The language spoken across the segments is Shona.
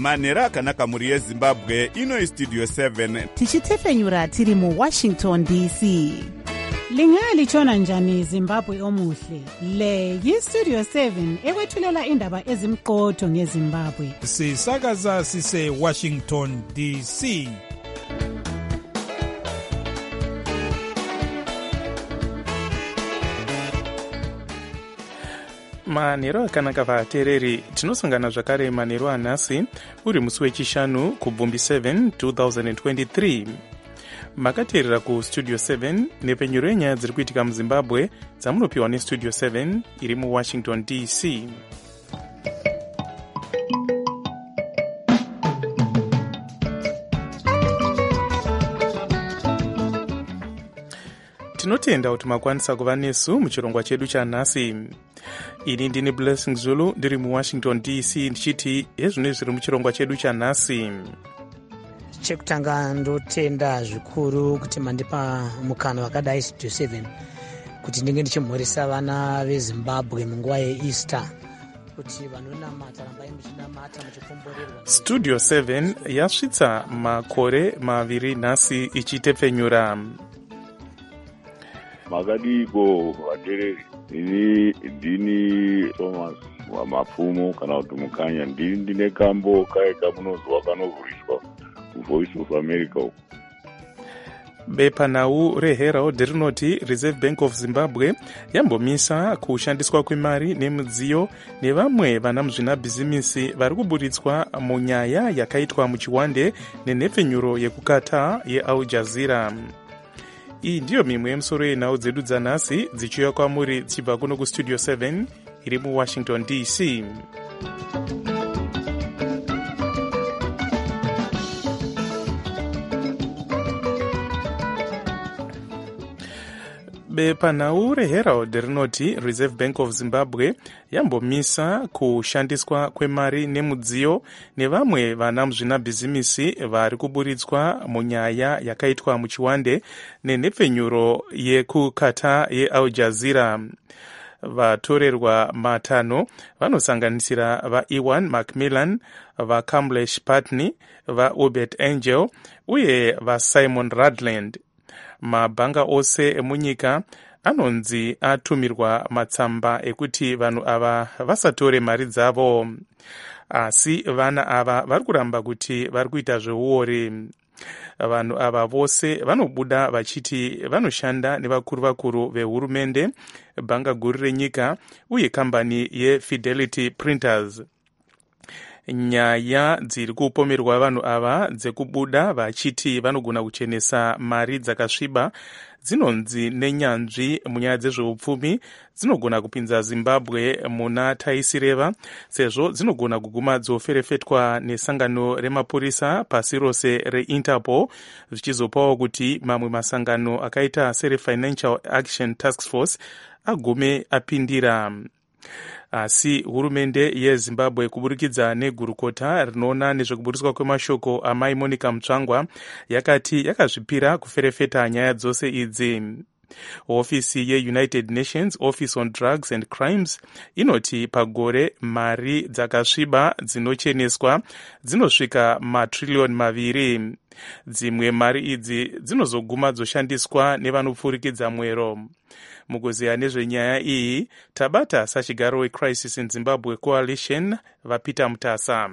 manhero akanaka mhuri yezimbabwe. Ino istudio 7 tichitefenyura tiri muwashington dc. Lingalitshona njani Zimbabwe omuhle? Le yistudio 7 ekwethulela indaba ezimqotho ngeZimbabwe. Sisakaza sise Washington DC. Manhero akanaka vateereri, tinosangana zvakare manhero anhasi uri musi wechishanu kubvumbi 7 2023. Makateerera kustudio 7 nepfenyuro yenyaya dziri kuitika muzimbabwe dzamunopiwa nestudio 7 iri muwashington dc. Tinotenda kuti makwanisa kuva nesu muchirongwa chedu chanhasi. Ini ndini Blessing Zulu ndiri muwashington dc ndichiti hezvino zviri muchirongwa chedu chanhasi. Chekutanga ndotenda zvikuru kuti mandipa mukana wakadai studio 7 kuti ndinge ndichimhoresa vana veZimbabwe munguva yeEaster kuti vanonamata rambai muchinamata muchikomborerwa. Studio 7 yasvitsa makore maviri nhasi ichitepfenyura. Makadiko vateereri, ini ndini Thomas Wamapfumo kana kuti Mukanya, ndine kambo kaika munozwa kanovhurishwa Voice of America. Bepanhau reHerald rinoti Reserve Bank of Zimbabwe yambomisa kushandiswa kwemari nemidziyo nevamwe vana muzvinabhizimisi vari kuburitswa munyaya yakaitwa muchiwande nenhepfenyuro yekukata yeAl Jazeera. Iyi ndiyo mimwe yemusoro yenhau dzedu dzanhasi dzichiuya kwamuri dzichibva kuno kustudio 7 iri muwashington dc. Bepanhau reHerald rinoti Reserve Bank of Zimbabwe yambomisa kushandiswa kwemari nemudziyo nevamwe vana muzvinabhizimisi vari kuburitswa munyaya yakaitwa muchiwande nenhepfenyuro yekukata yeAl Jazeera. Vatorerwa matano vanosanganisira vaEwan Macmillan, vaCamlesh Patney, vaUbert Angel uye vaSimon Rutland. Mabhanga ose emunyika anonzi atumirwa matsamba ekuti vanhu ava vasatore mari dzavo, asi vana ava vari kuramba kuti vari kuita zveuori. Vanhu ava vose vanobuda vachiti vanoshanda nevakuru vehurumende, bhanga guru renyika uye kambani yeFidelity Printers. Nyaya dziri kupomerwa vanhu ava dzekubuda vachiti vanogona kuchenesa mari dzakasviba dzinonzi nenyanzvi munyaya dzezveupfumi dzinogona kupinza Zimbabwe muna taisireva, sezvo dzinogona kuguma dzoferefetwa nesangano remapurisa pasi rose reInterpol, zvichizopawo kuti mamwe masangano akaita sereFinancial Action Task Force agume apindira. Asi hurumende yeZimbabwe kuburikidza negurukota rinoona nezvekuburiswa kwemashoko amai Monica Mutsvangwa yakati yakazvipira kuferefeta nyaya dzose idzi. Hofisi yeUnited Nations Office on Drugs and Crimes inoti pagore mari dzakasviba dzinocheneswa dzinosvika matrillion 2. Dzimwe mari idzi dzinozoguma dzoshandiswa nevanopfurikidza mwero. Mukuziya nezvenyaya iyi tabata sachigaro weCrisis in Zimbabwe Coalition vaPeter Mutasa.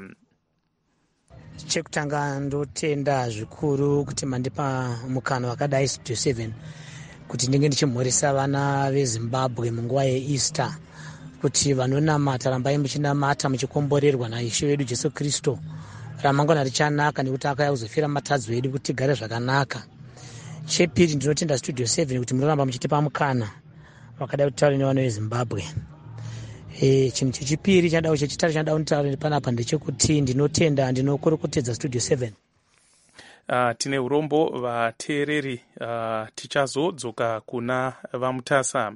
Chekutanga ndotenda zvikuru kuti mandipa mukana wakadai studio 7 kuti ndinge ndichimhoresa vana veZimbabwe munguva yeEaster kuti vanonamata rambai muchinamata muchikomborerwa naIshe wedu Jesu Kristu. Ramangwana richanaka nekuti akauya kuzofira matadzo edu kuti tigare zvakanaka. Chepiri ndinotenda studio 7 kuti munoramba muchitipa mukana wakadai kutaura nevana veZimbabwe. Chinhu chechipiri chechitatu chandau kutaura panapa ndechekuti ndinotenda ndinokorokotedza studio 7. Tine urombo vateereri, tichazodzoka kuna vaMutasa.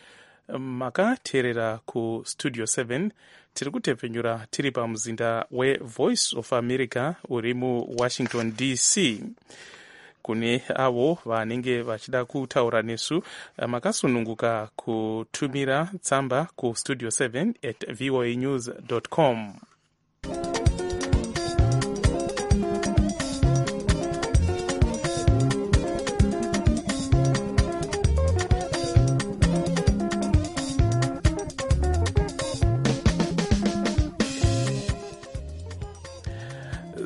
Makateerera kustudio 7 tiri kutepfenyura tiri pamuzinda weVoice of America uri muWashington DC. Kune avo vanenge vachida kutaura nesu, makasununguka kutumira tsamba kustudio 7@voanews.com.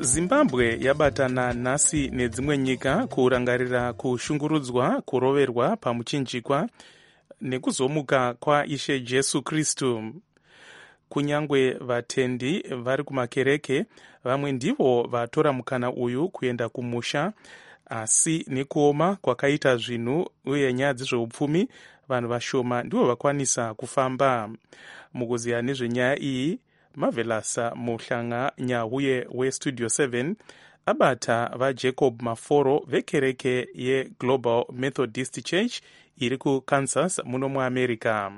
Zimbabwe yabatana nhasi nedzimwe nyika kurangarira kushungurudzwa, kuroverwa pamuchinjikwa nekuzomuka kwaIshe Jesu Kristu. Kunyangwe vatendi vari kumakereke, vamwe ndivo vatora mukana uyu kuenda kumusha, asi nekuoma kwakaita zvinhu uye nyaya dzezveupfumi, vanhu vashoma ndivo vakwanisa kufamba. Mukuziya nezvenyaya iyi, Marvelous Muhlanga Nyauye weStudio 7 abata vaJacob Maforo vekereke yeGlobal Methodist Church iri kuKansas muno muAmerica.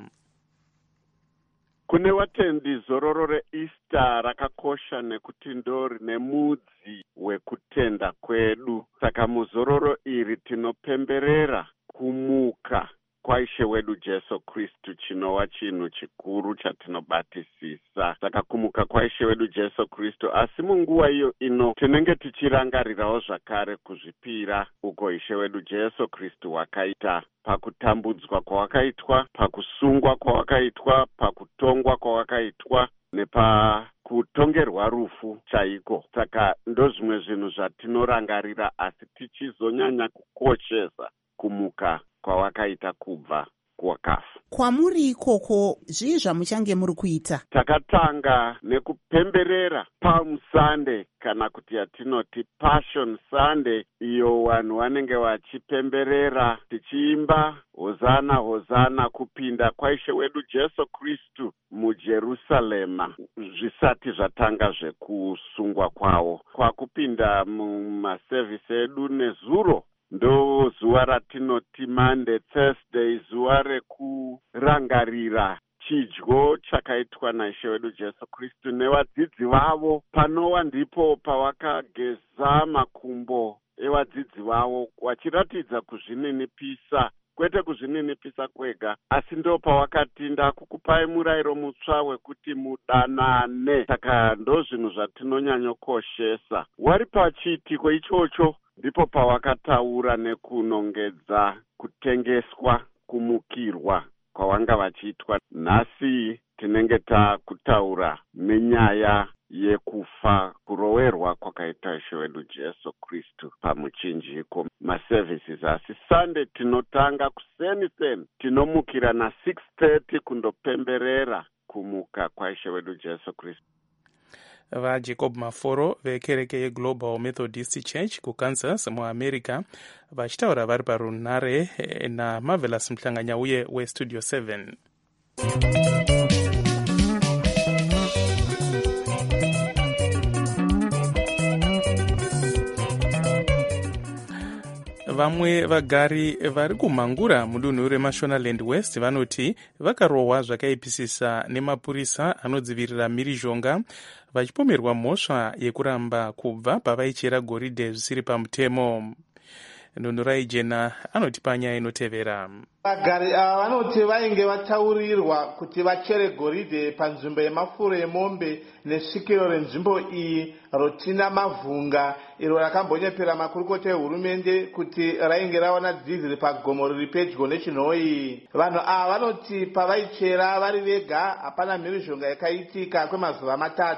Kune vatendi zororo reEaster rakakosha nekuti ndo rine mudzi wekutenda kwedu. Saka muzororo iri tinopemberera kumuka kwaIshe wedu Jesu Kristu, chinova chinhu chikuru chatinobatisisa. Saka kumuka kwaIshe wedu Jesu Kristu, asi munguva iyo ino tinenge tichirangarirawo zvakare kuzvipira uko Ishe wedu Jesu Kristu wakaita, pakutambudzwa kwawakaitwa, pakusungwa kwawakaitwa, pakutongwa kwawakaitwa, nepakutongerwa rufu chaiko. Saka ndozvimwe zvinhu zvatinorangarira, asi tichizonyanya kukoshesa kumuka kwawakaita kubva kuwakafa. Kwamuri ikoko, zvii zvamuchange muri kuita? Takatanga nekupemberera Palm Sunday, kana kuti yatinoti Passion Sunday, iyo vanhu vanenge vachipemberera tichiimba hosana hosana kupinda kwaIshe wedu Jesu Kristu muJerusarema zvisati zvatanga zvekusungwa kwawo. Kwakupinda mumasevhisi edu nezuro ndo zuva ratinoti Monday, Thursday, zuva rekurangarira chidyo chakaitwa naIshe wedu Jesu Kristu nevadzidzi vavo. Panova ndipo pavakageza makumbo evadzidzi vavo, vachiratidza kuzvininipisa, kwete kuzvininipisa kwega, asi ndo pavakati ndakukupai murayiro mutsva wekuti mudanane. Saka ndo zvinhu zvatinonyanyokoshesa. Wari pachiitiko ichocho ndipo pavakataura nekunongedza kutengeswa, kumukirwa kwavanga vachiitwa. Nhasi tinenge takutaura nenyaya yekufa, kuroverwa kwakaita Ishe wedu Jesu Kristu pamuchinjiko. Maservices asi Sunday tinotanga kuseni tinomukira na 6:30 kundopemberera kumuka kwaIshe wedu Jesu Kristu. VaJacob Maforo vekereke yeGlobal Methodist Church kuKansas muAmerica vachitaura vari parunhare naMarvelous Muhlanga Nyauye weStudio 7. Vamwe vagari vari kumhangura mudunhu reMashonaland West vanoti vakarohwa zvakaipisisa nemapurisa anodzivirira mhirizhonga, vachipomerwa mhosva yekuramba kubva pavaichera goridhe zvisiri pamutemo. Nhunurai Jena anotipa nyaya inotevera. Vagari ava vanoti vainge vataurirwa kuti vachere goridhe panzvimbo yemafuro emombe nesvikiro renzvimbo iyi rotina mavhunga, iro rakambonyepera makurukota ehurumende kuti rainge rawana dhiziri pagomo riri pedyo nechinhoi. Vanhu ava vanoti pavaichera vari vega hapana mhirizhonga yakaitika kwemazuva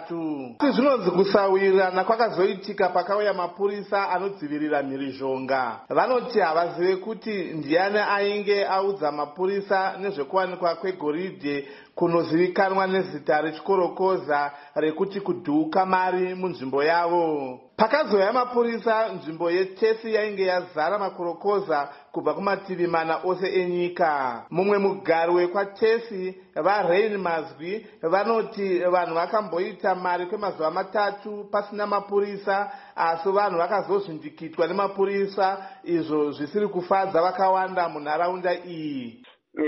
3. Zvinonzi kusawirirana kwakazoitika pakauya mapurisa anodzivirira mhirizhonga. Vanoti havazive kuti ndiani ainge audza mapurisa nezvekuwanikwa kwegoridhe kunozivikanwa nezita rechikorokoza rekuti kudhuka mari munzvimbo yavo. Pakazouya mapurisa, nzvimbo yeTesi yainge yazara makorokoza kubva kumativi mana ose enyika. Mumwe mugari wekwaTesi, vaRain Mazwi, vanoti vanhu vakamboita mari kwemazuva 3 pasina mapurisa, asi vanhu vakazozvindikitwa nemapurisa, izvo zvisiri kufadza vakawanda munharaunda iyi.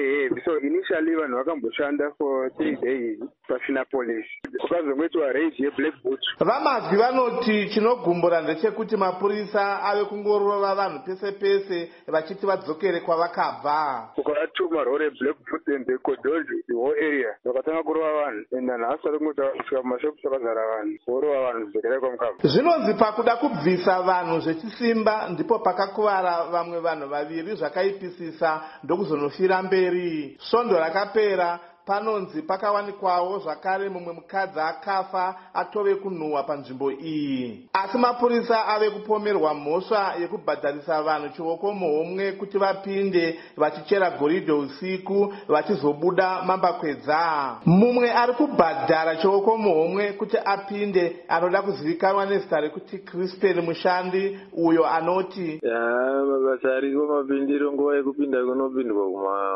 So initially vanhu vakamboshanda for 3 days pasina police, ukazongoitwa raid yeBlack Boot. Vamazwi vanoti chinogumbura ndechekuti mapurisa ave kungorova vanhu pese pese vachiti vadzokere kwavakabva. Ukavatuma rori yeBlack Boot and they controlled the whole area, vakatanga kurova vanhu and nhasi vari kungoti kusvika mumashopu akazara vanhu, vorova vanhu zvidzokera kwamukabva. Zvinonzi pakuda kubvisa vanhu zvechisimba ndipo pakakuvara vamwe vanhu 2 zvakaipisisa ndokuzonofira mberi. Svondo rakapera, panonzi pakawanikwawo zvakare mumwe mukadzi akafa atove kunhuhwa panzvimbo iyi. Asi mapurisa ave kupomerwa mhosva yekubhadharisa vanhu chioko muhomwe kuti vapinde vachichera goridhe usiku vachizobuda mambakwedza. Mumwe ari kubhadhara chioko muhomwe kuti apinde anoda kuzivikanwa nezita rekuti Crispin Mushandi, uyo anoti mabasa ariko mapindiro nguva yekupinda kunopindwa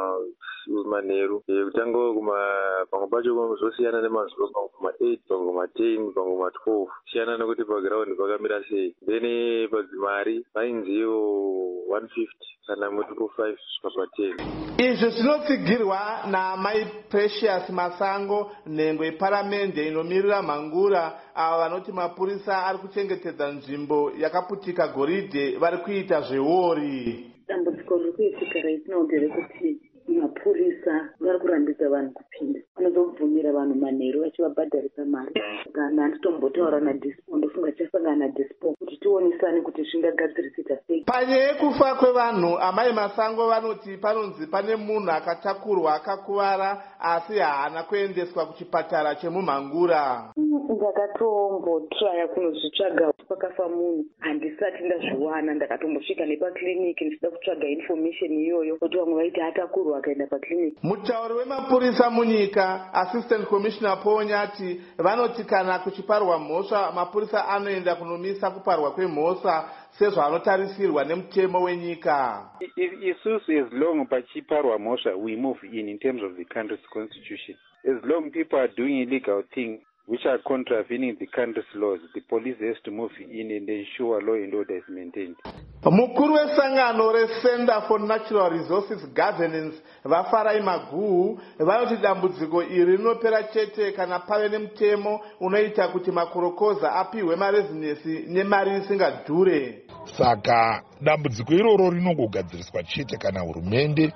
kumanheru kutanga pamwe pacho zvosiyana nemazuva, pamwe kuma8 pamwe kuma10 pamwe kuma12 siyana nekuti pagiraundi pakamira sei. Then padzimari painziyo 150 kana muti ku5 kusvika pa10. Izvi zvinotsigirwa naMai Precious Masango, nhengo yeparamende inomirira mhangura ava vanoti mapurisa ari kuchengetedza nzvimbo yakaputika goridhe vari kuita zveori. Dambudziko riri kuitika raitinoona rekuti mapurisa vari kurambidza vanhu kupinda, vanozobvumira vanhu manheru vachivabhadharisa mari. Kana nditombotaura naDispo, ndofunga tichasangana naDispo kuti tionesane kuti zvingagadzirisika sei. Panyaya yekufa kwevanhu, amai Masango vanoti panonzi pane munhu akatakurwa akakuvara asi haana kuendeswa kuchipatara chemumhangura. Ndakatombotraya kunozvitsvaga pakafa munhu, handisati ndazviwana. Ndakatombosvika nepakliniki ndichida kutsvaga information iyoyo kuti vamwe vaiti atakurwa akaenda pakliniki. Mutauri wemapurisa munyika, Assistant Commissioner Paul Nyati, vanoti kana kuchiparwa mhosva mapurisa anoenda kunomisa kuparwa kwemhosva sezvo anotarisirwa nemutemo wenyika. Isusu as long pachiparwa mhosva we move in terms of the country's constitution. As long people are doing illegal things which are contravening the country's laws, the police has to move in and ensure law and order is maintained. Mukuru wesangano reCenter for Natural Resources Governance, Vafarai Maguhu, vanoti dambudziko iri rinopera chete kana pave nemutemo unoita kuti makorokoza apiwe marezinesi nemari isingadhure. Saka dambudziko iroro rinongogadziriswa chete kana hurumende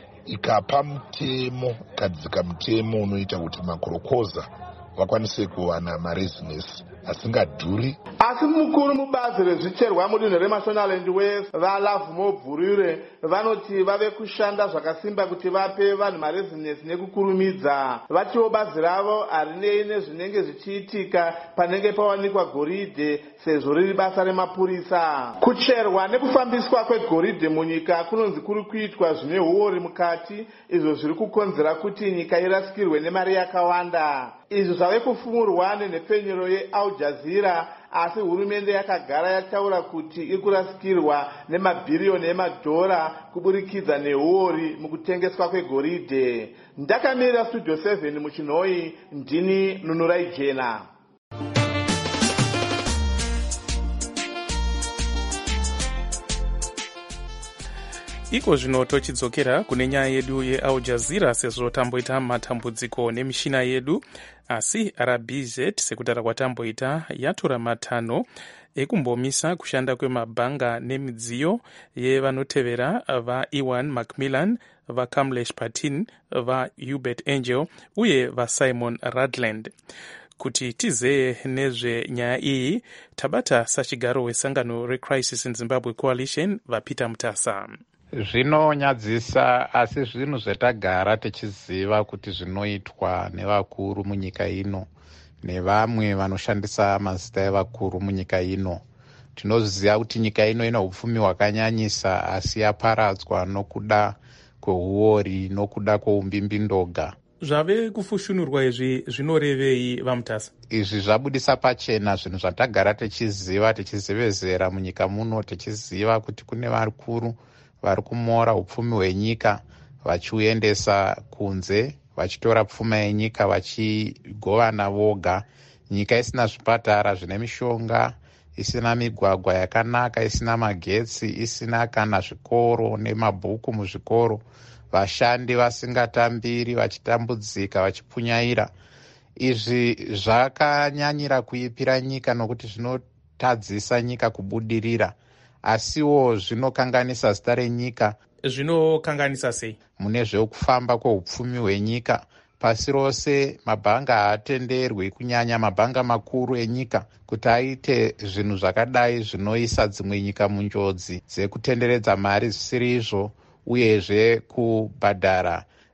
ikapa mutemo, ikadzika mutemo unoita kuti makorokoza vakwanise kuwana marezinesi asingadhuri. Asi mukuru mubazi rezvicherwa mudunhu reMashonaland West, vaLove Mobvurire, vanoti vave kushanda zvakasimba kuti vape vanhu marezinesi nekukurumidza. Vatiwo bazi ravo harinei nezvinenge zvichiitika panenge pawanikwa goridhe sezvo riri basa remapurisa. Kucherwa nekufambiswa kwegoridhe munyika kunonzi kuri kuitwa zvine huori mukati, izvo zviri kukonzera kuti nyika irasikirwe nemari yakawanda. Izvi zvave kufumurwa nenhepfenyuro yeAl Jazeera, asi hurumende yakagara yataura kuti iri kurasikirwa nemabhiriyoni emadhora kuburikidza nehuori mukutengeswa kwegoridhe. Ndakamirira Studio 7 muChinhoi, ndini Nunurai Jena. Iko zvino tochidzokera kune nyaya yedu yeAl Jazeera sezvo tamboita matambudziko nemishina yedu, asi RBZ sekutara kwatamboita yatora matanho ekumbomisa kushanda kwemabhanga nemidziyo yevanotevera vaEwan Macmillan, vaKamlesh Patin, vaHubert Angel uye vaSimon Radland. Kuti tizeye nezvenyaya iyi tabata sachigaro wesangano reCrisis in Zimbabwe Coalition vaPeter Mutasa. Zvinonyadzisa, asi zvinhu zvatagara tichiziva kuti zvinoitwa nevakuru munyika ino nevamwe vanoshandisa mazita evakuru munyika ino. Tinoziva kuti nyika ino ina upfumi hwakanyanyisa, asi yaparadzwa nokuda kwehuori, nokuda kweumbimbi-ndoga. Zvave kufushunurwa izvi zvinorevei vaMutasa? Izvi zvabudisa pachena zvinhu zvatagara tichiziva, tichizevezera munyika muno, tichiziva kuti kune vakuru vari kumora upfumi hwenyika vachiuendesa kunze, vachitora pfuma yenyika vachigovana voga. Nyika isina zvipatara zvine mishonga, isina migwagwa yakanaka, isina magetsi, isina kana zvikoro nemabhuku muzvikoro, vashandi vasingatambiri, vachitambudzika, vachipunyaira. Izvi zvakanyanyira kuipira nyika nokuti zvinotadzisa nyika kubudirira, asiwo zvinokanganisa zita renyika. Zvinokanganisa sei? Mune zvekufamba kweupfumi hwenyika pasi rose, mabhanga haatenderwi, kunyanya mabhanga makuru enyika, kuti aite zvinhu zvakadai zvinoisa dzimwe nyika munjodzi dzekutenderedza mari zvisiri izvo, uyezve kubhadhara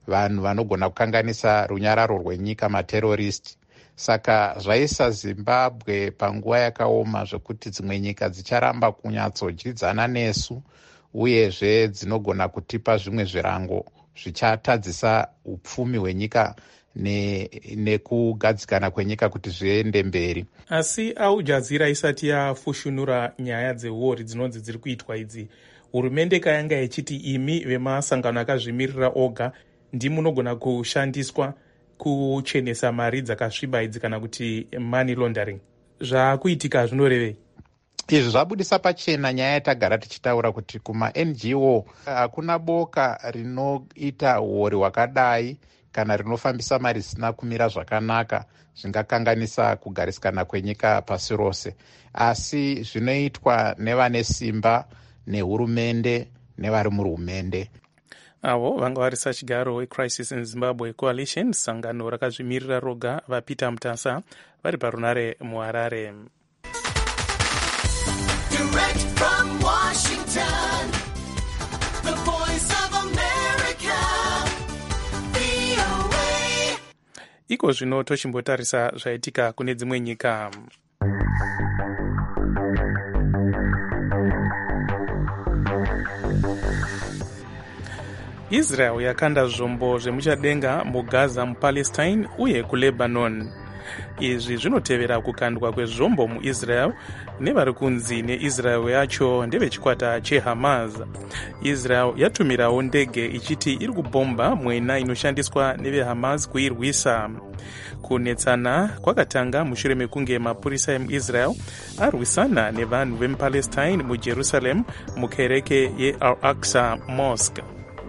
vanhu vanogona kukanganisa runyararo rwenyika, materrorist. Saka zvaisa Zimbabwe panguva yakaoma zvekuti dzimwe nyika dzicharamba kunyatsodyidzana nesu, uyezve dzinogona kutipa zvimwe zvirango zvichatadzisa upfumi hwenyika nekugadzikana kwenyika kuti zviende mberi. Asi Al Jazeera isati yafushunura nyaya dzeuori dzinonzi dziri kuitwa idzi, hurumende kayanga ichiti imi vemasangano akazvimirira oga ndimunogona kushandiswa kuchenesa mari dzakasviba idzi kana kuti money laundering. Zvaakuitika zvinorevei? Izvi zvabudisa pachena nyaya yatagara tichitaura kuti kuma-NGO hakuna boka rinoita uori hwakadai kana rinofambisa mari zvisina kumira zvakanaka zvingakanganisa kugarisikana kwenyika pasi rose. Asi zvinoitwa nevane simba, nehurumende, nevari muhurumende. Avo vanga vari sachigaro weCrisis in Zimbabwe Coalition, sangano rakazvimirira roga, vaPeter Mutasa vari parunare muHarare. Direct from Washington, the voice of America, VOA. Iko zvino tochimbotarisa zvaitika kune dzimwe nyika. Israel yakanda zvombo zvemuchadenga muGaza, muPalestine uye kuLebanon. Izvi zvinotevera kukandwa kwezvombo muIsrael nevari kunzi neIsrael yacho ndevechikwata cheHamas. Israel yatumirawo ndege ichiti iri kubhomba mwena inoshandiswa neveHamas kuirwisa. Kunetsana kwakatanga mushure mekunge mapurisa emuIsrael arwisana nevanhu vemuPalestine muJerusalem mukereke yeAl-Aqsa Mosque.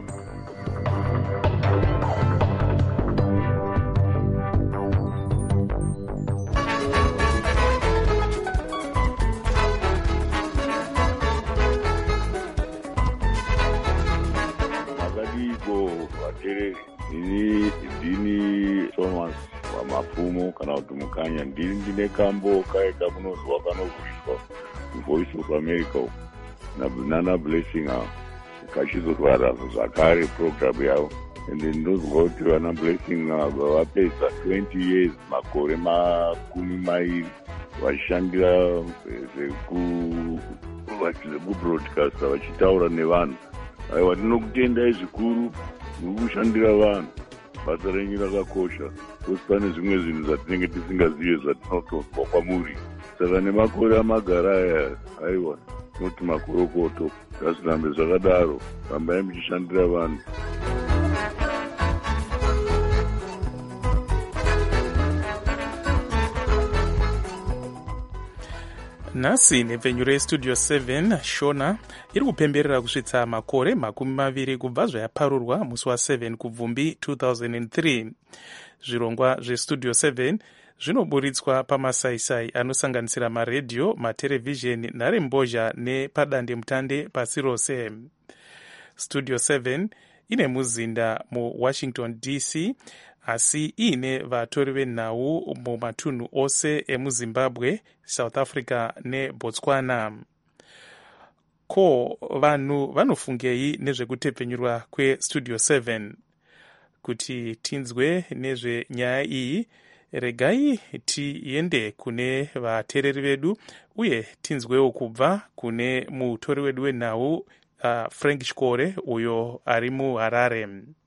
Ini Dini Thomas Wamapfumo kana kuti Mukanya ndine kambo kaeka munozwa kanovhurishwa Voice of America nana Blessing kachizotwara zvakare program yavo, ende ndinozwa kuti vana Blessing vapedza 20 years makore 20 vachishandira zvekubroadcasta vachitaura nevanhu. Aiwa, ndinokutendai zvikuru mukushandira vanhu, basa renyu rakakosha, kosi pane zvimwe zvinhu zvatinenge tisingazive zvatinotozwa kwamuri. Saka nemakore amagara aya, aiwa, tinoti makorokoto, ngazvirambe zvakadaro, rambai muchishandira vanhu. Nhasi nepfenyu restudio 7 Shona iri kupemberera kusvitsa makore 20 kubva zvayaparurwa musi wa7 kubvumbi 2003. Zvirongwa zvestudio 7 zvinoburitswa pamasaisai anosanganisira maredhiyo, matelevhizheni, nharembozha nepadande mutande pasi rose. Studio 7 ine muzinda muWashington DC, asi iine vatori venhau mumatunhu ose emuZimbabwe, South Africa neBotswana. Ko vanhu vanofungei nezvekutepfenyurwa kwestudio 7? Kuti tinzwe nezvenyaya iyi, regai tiende kune vateereri vedu uye tinzwewo kubva kune mutori wedu wenhau Frank Chikore uyo ari muHarare.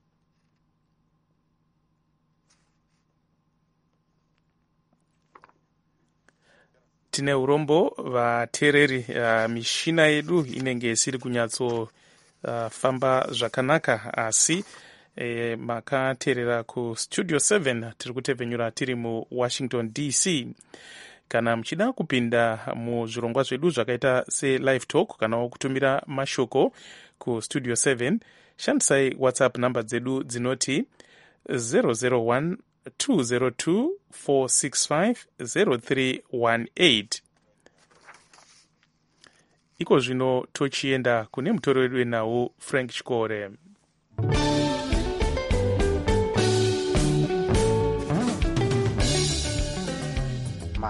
Tine urombo vateereri, mishina yedu inenge isiri kunyatso famba zvakanaka, asi makateerera kustudio 7 tiri kutepfenyura tiri muWashington DC. Kana muchida kupinda muzvirongwa zvedu zvakaita selive talk kana kutumira mashoko kustudio 7, shandisai WhatsApp namba dzedu dzinoti 001 202 465 0318. Iko zvino tochienda kune mutori wedu wenhau Frank Chikore.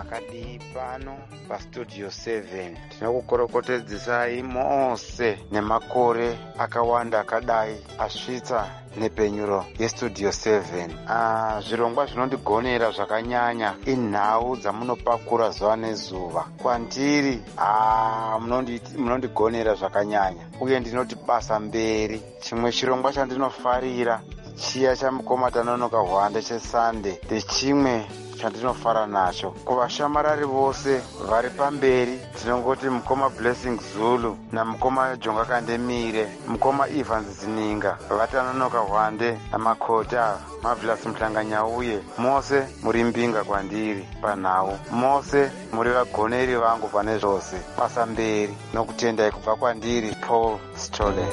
makadii pano pastudio 7. Tinokukorokotedzesai mose nemakore akawanda akadai asvitsa nepenyuro yestudio 7. Zvirongwa zvinondigonera zvakanyanya inhau dzamunopakura zuva nezuva. Kwandiri munondigonera zvakanyanya uye ndinoti basa mberi. Chimwe chirongwa chandinofarira chiya chamukoma Tanonoka Hwande cheSunday ndechimwe chandinofara nacho. Kuvashamarari vose vari pamberi tinongoti mukoma Blessing Zulu namukoma Jonga Kandemire, mukoma Evans Zininga, vatanonoka Hwande namakota Marvelous Mhlanganyauye, mose muri mbinga kwandiri panhau, mose muri vagoneri vangu pane zvose. Basa mberi nokutendai kubva kwandiri Paul Stolen.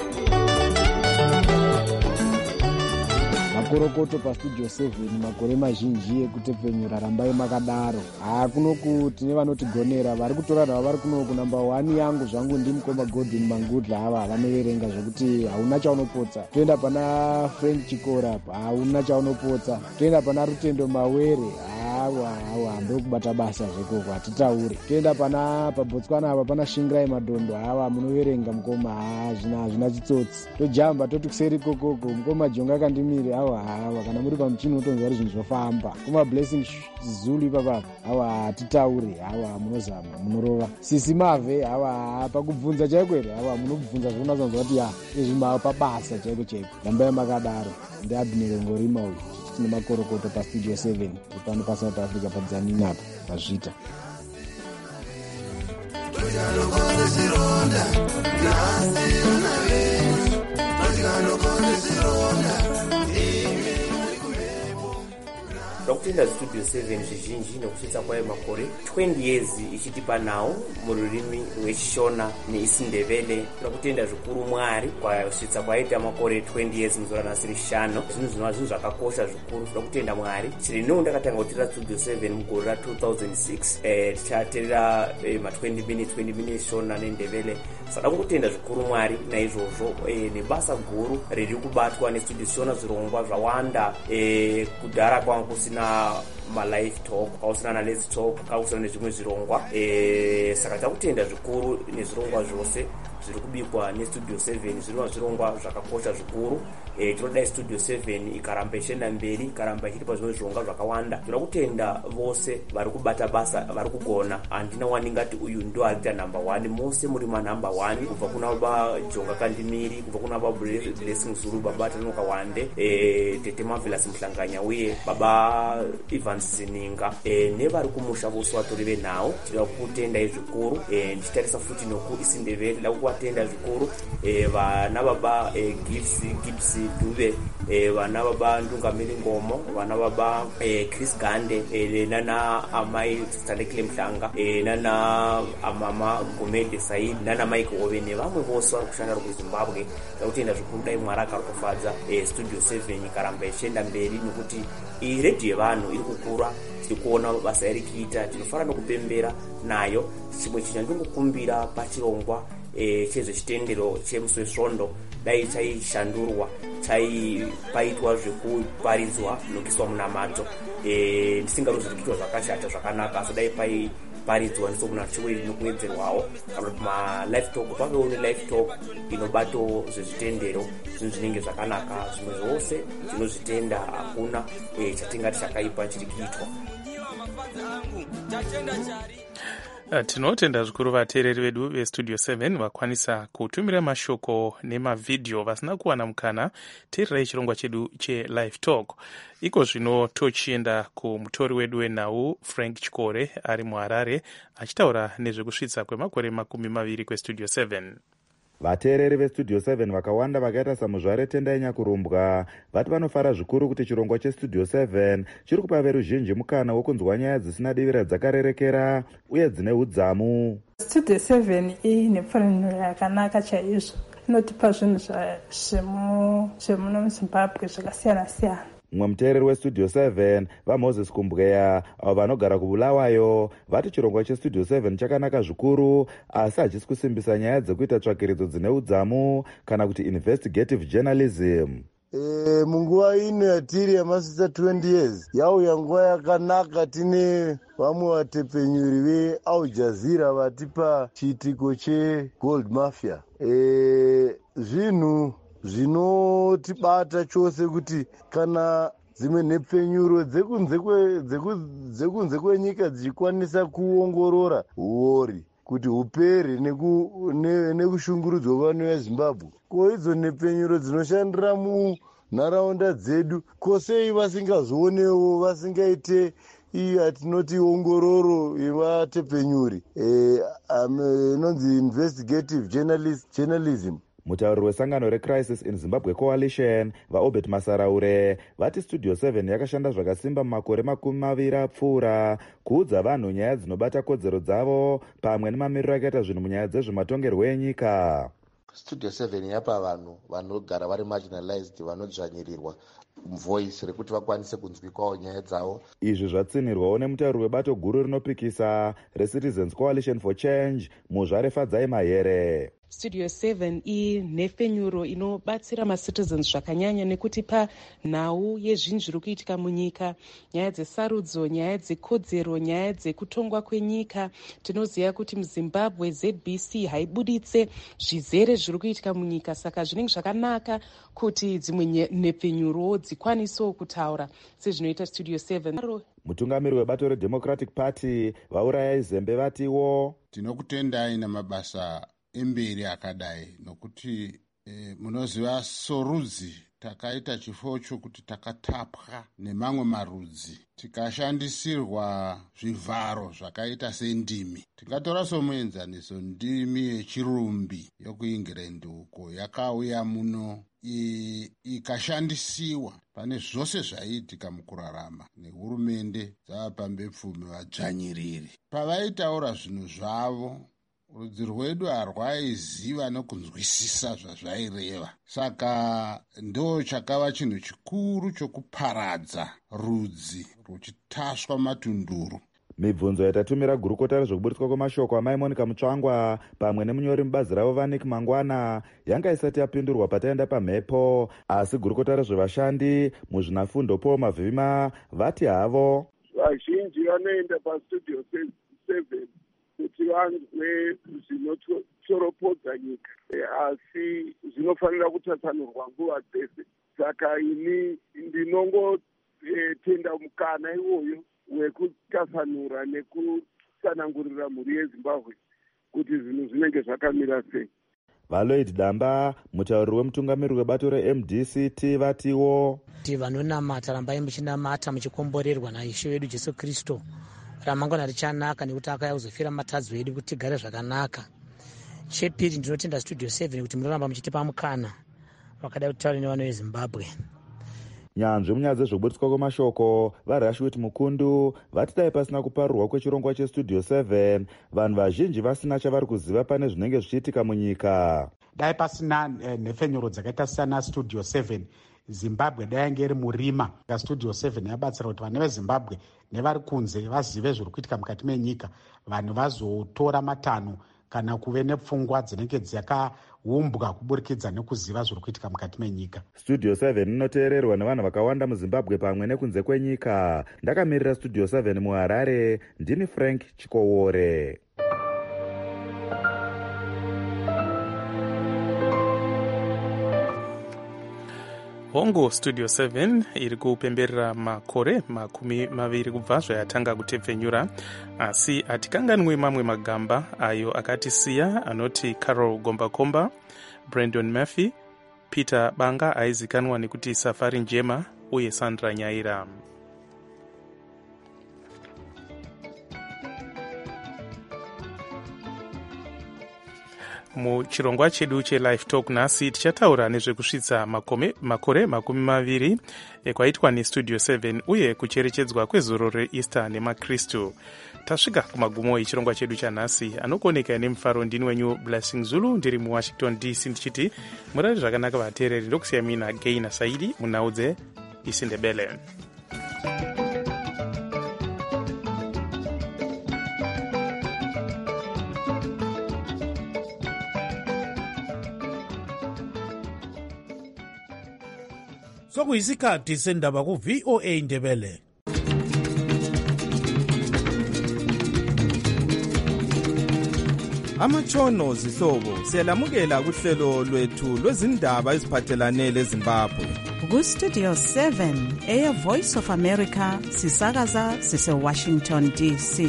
Makorokoto pastudio 7 makore mazhinji ekutepenyura rambai makadaro. Kunoku tine vanotigonera vari kutora nhava vari kunoku. Namba 1 yangu zvangu ndimukoma Godwin Mangudla. Ava vanoverenga zvokuti hauna chaunopotsa. Toenda pana Frank Chikora, hauna chaunopotsa. Toenda pana Rutendo Mawere, hawa ndokubata basa zvekoko hatitaure. Toenda pana paBotswana apa pana Shingrai Madondo, hava munoverenga mukoma, zvina chitsotsi. Tojamba toti kuseri kokoko mukoma Jonga Kandimire, hawa kana muri pamuchini unotonzwa kuti zvinhu zvofamba. Kuma Blessing Zulu ipapa, hawa hatitaure, hawa munozama munorova. Sisi Mave, hawa pakubvunza chaikwere, hawa munobvunza zvonasanzwa kuti izvi pabasa chaiko chaiko. Rambai makadaro. Ndiabhinero Ngorima uyu. Tine makorokoto pastudio 7 pano paSouth Africa padzanini apa pazvita. Ndakutenda Studio 7 zvizhinji nokusvitsa kwayo makore 20 years ichitipa nawo mururimi rwechishona neisindevele. Ndakutenda zvikuru Mwari kwasvitsa kwaita makore 20 years muzora nasiri 5. Zvinhu zvakakosha zvikuru. Ndakutenda Mwari. Chiri no ndakatanga kutira Studio 7 mugore ra 2006. Tichaterera ma 20 minutes shona nendevele. Saka ndakutenda zvikuru Mwari naizvozvo nebasa guru riri kubatwa nestudio shona zvirongwa zvawanda kudhara kwangu kusina live talk, kausina na let's talk, kausina nezvimwe zvirongwa. Saka takutenda zvikuru nezvirongwa zvose zviri kubikwa nestudio 7 zvirongwa zvakakosha zvikuru. Tinoda studio 7 ikaramba ichienda mberi, ikaramba ichitipa zvimwe zvirongwa zvakawanda. Tinoda kutenda vose vari kubata basa, vari kugona. Handina waningati uyu ndo aita number 1. Mose muri number 1 kubva kuna baba Jonga Kandimiri, kubva kuna baba Blessing Zulu, baba Tanonoka Hwande, tete Marvelous Mhlanganyauye, baba Evans Zininga, nevari kumusha vose vatori venawo. Tinoda kutenda zvikuru. Ndichitarisa futi noku isindevele ndinoda kuvatenda zvikuru vana baba Gibbs Dube, vana baba Ndungamiri Ngomo, vana baba Chris Gande, nana amai Stanley Mhlanga, nana amama Gomede Said, nana Mike Ove nevamwe vose vari kushanda kuZimbabwe. Ndakutenda zvikuru dai Mwari akarikufadza Studio 7 ikaramba ichienda mberi nokuti iyi redhi yevanhu iri kukura. Tiri kuona basa iri kuita, tinofara nokupembera nayo. Chimwe chandingokumbira pachirongwa chezvechitendero chemuswesvondo dai chaishandurwa, paitwa zvekuparidzwa nokuiswa munamato. Ndisingaruzi kuitwa zvakashata zvakanaka, asi dai paiparidzwa ndisokunha chiwiri nokuwedzerwawo. Kana kuti live talk pavewo live talk inobato zvezvitendero, zvinhu zvinenge zvakanaka. Zvimwe zvose tinozvitenda, hakuna chatingati chakaipa chiri kuitwa. Tinotenda zvikuru vateereri vedu vestudio 7 vakwanisa kutumira mashoko nemavhidhiyo vasina kuwana mukana. Teererai chirongwa chedu chelive talk. Iko zvino tochienda kumutori wedu wenhau Frank Chikore ari muHarare achitaura nezvekusvitsa kwemakore 20 kwestudio 7. Vateereri vestudio 7 vakawanda vakaita samuzvare Tendai Nyakurumbwa vati vanofara zvikuru kuti chirongwa chestudio 7 chiri kupa veruzhinji mukana wokunzwa nyaya dzisina divira dzakarerekera uye dzine udzamu. Studio 7 ine pfanelo yakanaka chaizvo. Inotipa zvinhu zvemuno muZimbabwe zvakasiyana siyana. Mumwe muteereri westudio 7 vaMoses Kumbweya avo vanogara kuBulawayo vati chirongwa chestudio 7 chakanaka zvikuru, asi hachisi kusimbisa nyaya dzekuita tsvakiridzo dzine udzamu kana kuti investigative journalism. munguva ino yatiri yamasisa 20 years yauya nguva yakanaka. Tine vamwe vatepenyuri veAl Jazeera vatipa chiitiko chegold mafia. Zvinotibata chose kuti kana dzimwe nhepfenyuro dzekunze kwenyika dzichikwanisa kuongorora huori kuti hupere nekushungurudzwa kwevanu vezimbabwe, ko idzo nhepfenyuro dzinoshandira munharaunda dzedu, ko sei vasingazoonewo, vasingaite iyo atinoti ongororo yevatepenyuri inonzi investigative journalism. mutauriri wesangano recrisis in Zimbabwe Coalition vaobert Masaraure vati Studio 7 yakashanda zvakasimba mumakore 20 apfuura kuudza vanhu nyaya dzinobata kodzero dzavo pamwe nemamiriro akaita zvinhu munyaya dzezvematongerwo enyika. Studio 7 yapa vanhu vanogara vari marginalized, vanodzvanyirirwa voice rekuti vakwanise kunzwikwawo nyaya dzavo. Izvi zvatsinirwawo nemutauriri webato guru rinopikisa reCitizens Coalition for Change Muzvare Fadzai Mahere. Studio 7 inhefenyuro inobatsira macitizens zvakanyanya nekutipa nhau yezvinhu zviri kuitika munyika, nyaya dzesarudzo, nyaya dzekodzero, nyaya dzekutongwa kwenyika. Tinoziva kuti muZimbabwe ZBC haibuditse zvizere zviri kuitika munyika, saka zvinenge zvakanaka kuti dzimwe nhepfenyuro dzikwanisewo kutaura sezvinoita Studio 7. Mutungamiri webato reDemocratic Party vaurayai Zembe vatiwo tinokutendai namabasa emberi akadai, nokuti munoziva sorudzi takaita chifo chokuti takatapwa nemamwe marudzi tikashandisirwa zvivharo zvakaita sendimi. Tikatora somuenzaniso ndimi yechirumbi yokuEngland uko yakauya muno ikashandisiwa pane zvose zvaiitika mukurarama nehurumende dzavapambepfumi vadzvanyiriri. Pavaitaura zvinhu zvavo rudzi rwedu harwaiziva nokunzwisisa zvazvaireva, saka ndo chakava chinhu chikuru chokuparadza rudzi ruchitasva matunduru. Mibvunzo yatatumira gurukota rezvokuburitswa kwemashoko amaimonika Mutsvangwa pamwe nemunyori mubazi ravo Vanik Mangwana yanga isati yapindurwa pataenda pamhepo, asi gurukota rezvevashandi muzvinafundo Paul Mavhima vati havo vazhinji vanoenda paStudio 7 kuti vanzwe zvinotoropodza nyika, asi zvinofanira kutasanurwa nguva dzese. Saka ini ndinongotenda mukana iwoyo wekutasanura nekutsanangurira mhuri yeZimbabwe kuti zvinhu zvinenge zvakamira sei. Valoid Damba mutauriri wemutungamiri webato reMDCT vatiwo vanonamata rambai muchinamata muchikomborerwa naIshe wedu Jesu Kristu, ramangwana richanaka nekuti akauya kuzofira matadzi edu kuti tigare zvakanaka. Chepiri ndinotenda Studio 7 kuti munoramba muchitipa mukana wakada kutaura nevanhu veZimbabwe. Nyanzvi munyaya dzezvokuburitswa kwemashoko vaRashwit Mukundu vati dai pasina kuparurwa kwechirongwa cheStudio 7 vanhu vazhinji vasina chavari kuziva pane zvinenge zvichiitika munyika. Dai pasina nhefenyuro dzakaita sana Studio 7 Zimbabwe dai yange iri murima. Studio 7 yabatsira kuti vana veZimbabwe nevari kunze vazive zviri kuitika mukati menyika, vanhu vazotora matanho kana kuve nepfungwa dzinenge dzakaumbwa kuburikidza nekuziva zviri kuitika mukati menyika. Studio 7 inoteererwa nevanhu vakawanda muZimbabwe pamwe nekunze kwenyika. Ndakamirira Studio 7 muHarare, ndini Frank Chikowore. Hongo Studio 7 iri kupemberera makore 20 kubva zvayatanga kutepfenyura, asi hatikanganwi mamwe magamba ayo akatisiya anoti Carol Gombakomba, Brandon Murphy, Peter Banga aizikanwa nekuti Safari Njema uye Sandra Nyaira. Muchirongwa chedu cheLive Talk nhasi tichataura nezvekusvitsa makore 20 ekwaitwa neStudio 7 uye kucherechedzwa kwezuro reEaster nemakristu. Tasvika kumagumo echirongwa chedu chanhasi. Anokoneka nemufaro ndini wenyu Blessing Zulu, ndiri muWashington DC ndichiti murari zvakanaka vateereri, ndokusiya mina Gaina Saidi munhau dzeIsindebele. sokuyisikhathi sendaba ku-VOA Indebele. Amatshono zihlobo siyalamukela kuhlelo lwethu lwezindaba eziphathelane leZimbabwe. Ku-Studio 7 Air Voice of America sisakaza sise-Washington DC.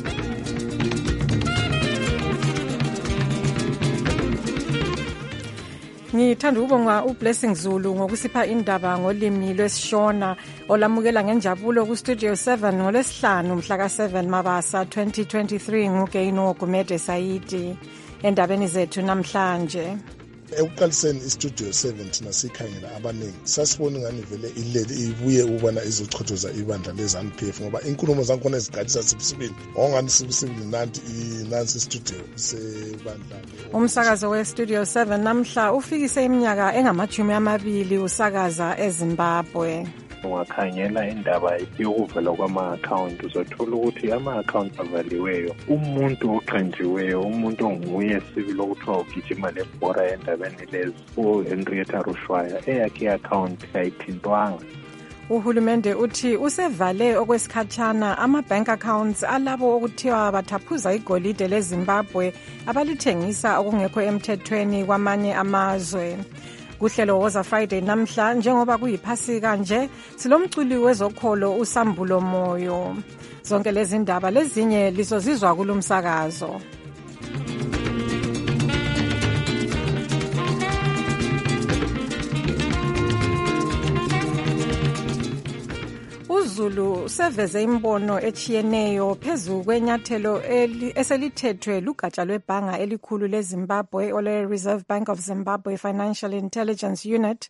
Ngithanda ukubonga uBlessing Zulu ngokusipha indaba ngolimi lwesiShona olamukela ngenjabulo ku-Studio 7 ngolwesihlanu mhla ka-7 Mabasa 2023 nguGeino Gumede Saidi endabeni zethu namhlanje. Ekuqaliseni iStudio 7 thina sikhangela abaningi sasibona ngani vele ileli ibuye ubona izochothoza ibandla leZANU-PF ngoba inkulumo zakhona ezigadisa sibisibili ongani sibisibili nansi istudio sebandla. Umsakazo weStudio 7 namhla ufikise iminyaka engama-20 usakaza eZimbabwe. Ungakhangela indaba yokuvela kwama-account uzothola ukuthi ama-account avaliweyo umuntu oqanjiweyo umuntu onguye sibili okuthiwa ugijima lebhora endabeni lezi uHenrietta Rushwaya eyakhe i-account ayithintwanga. Uhulumende uthi usevale okwesikhatshana ama-bank accounts alabo okuthiwa bathaphuza igolide leZimbabwe abalithengisa okungekho emthethweni kwamanye amazwe. Kuhlelo Woza Friday namhla njengoba kuyiphasika nje silomculi wezokholo uSambulo Moyo. Zonke lezi ndaba lezinye lizozizwa kulumsakazo. uZulu seveze imbono echiyeneyo phezu kwenyathelo eselithethwe lugatsha lwebhanga elikhulu leZimbabwe ole Reserve Bank of Zimbabwe Financial Intelligence Unit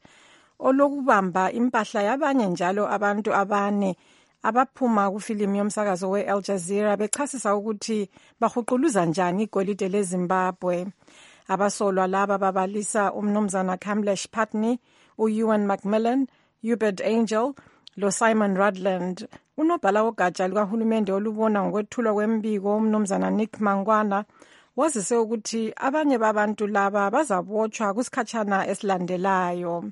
olokubamba impahla yabanye njalo abantu abane abaphuma kufilimu yomsakazo we-Al Jazeera bechasisa ukuthi bahuquluza njani igolide leZimbabwe. Abasolwa laba babalisa umnumzana Kamlesh Patni, uEwan Macmillan, Hubert Angel lo Simon Rutland. Unobhala wogatsha lukahulumende olubona ngokwethulwa kwembiko umnumzana Nick Mangwana wazise ukuthi abanye babantu laba bazabotshwa kusikhatshana esilandelayo.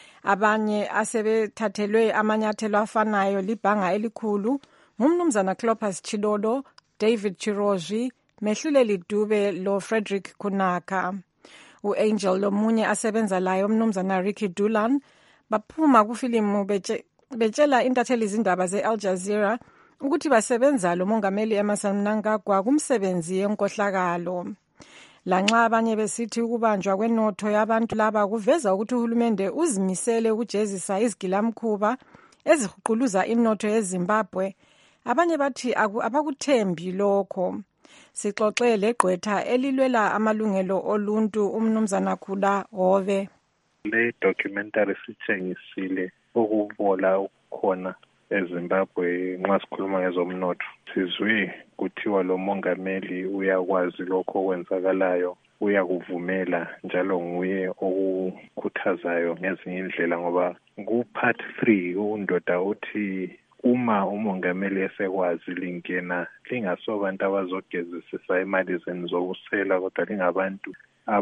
Abanye asebethathelwe amanyathelo afanayo libhanga elikhulu ngumnumzana Clopas Chidodo, David Chiroji, Mehluleli Dube lo Frederick Kunaka. UAngel lomunye asebenza layo umnumzana Ricky Dulan baphuma kufilimu betshela intatheli izindaba ze-Al Jazeera ukuthi basebenza lo mongameli Emmerson Mnangagwa kumsebenzi yenkohlakalo. Lanxa abanye besithi ukubanjwa kwenotho yabantu laba kuveza ukuthi uhulumende uzimisele ukujezisa izigilamkhuba ezihuquluza inotho yeZimbabwe, abanye bathi abakuthembi lokho. Sixoxe legqwetha elilwela amalungelo oluntu umnumzana Khuda Hove. Le documentary sitshengisile ukubola ukukhona eZimbabwe nxa sikhuluma ngezomnotho. Sizwe kuthiwa lo mongameli uyakwazi lokho okwenzakalayo, uyakuvumela njalo nguye okukhuthazayo ngezinye indlela ngoba ku-part 3 undoda uthi uma umongameli esekwazi lingena lingasobantu abazogezisisa imali zenu zokusela kodwa lingabantu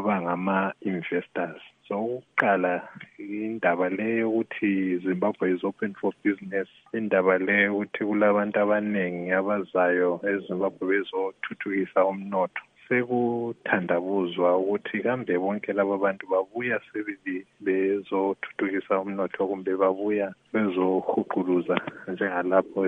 abangama-investors. So ukuqala indaba leyo ukuthi Zimbabwe is open for business, indaba leyo ukuthi kulabantu abaningi abazayo eZimbabwe bezothuthukisa umnotho. Sekuthandabuzwa ukuthi kambe bonke laba bantu babuya sebili bezothuthukisa umnotho kumbe babuya bezohuquluza njengalapho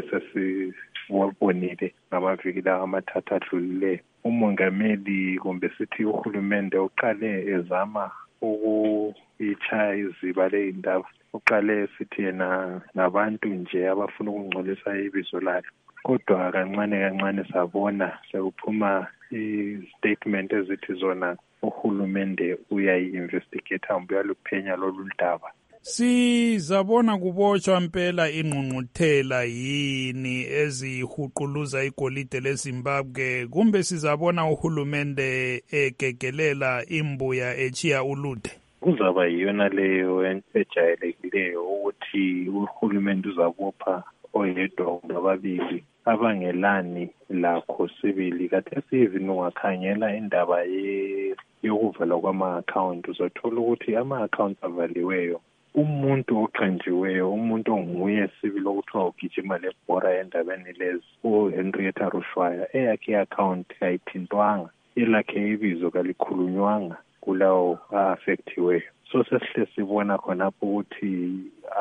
esesibonile ngamaviki lawa amathathu adlulileyo. Umongameli kumbe sithi uhulumende uqale ezama ukuyitshaya iziba ley'ndaba. Uqale sithi yena ngabantu nje abafuna ukungcolisa ibizo layo. Kodwa kancane sabona sekuphuma i-statement ezithi zona uhulumende uyayi-investigate uyaluphenya lolu ndaba. Sizabona kubotshwa impela ingqungquthela yini ezihuquluza igolide leZimbabwe kumbe sizabona uhulumende egegelela imbuya echiya ulude? Kuzaba yiyona leyo ejayelekileyo ukuthi uhulumende uzabopha oyedwa ngababili abangelani lakho sibili. Khathesi even ungakhangela indaba yokuvela kwama-account uzothola ukuthi ama-account avaliweyo umuntu oqanjiweyo, umuntu onguye sibili okuthiwa ugijima lebhora endabeni lezi, uHenrietta Rushwaya, eyakhe i-account ayithintwanga, elakhe ibizo kalikhulunywanga kulawo a-affectiweyo. So sesihle sibona khonapho ukuthi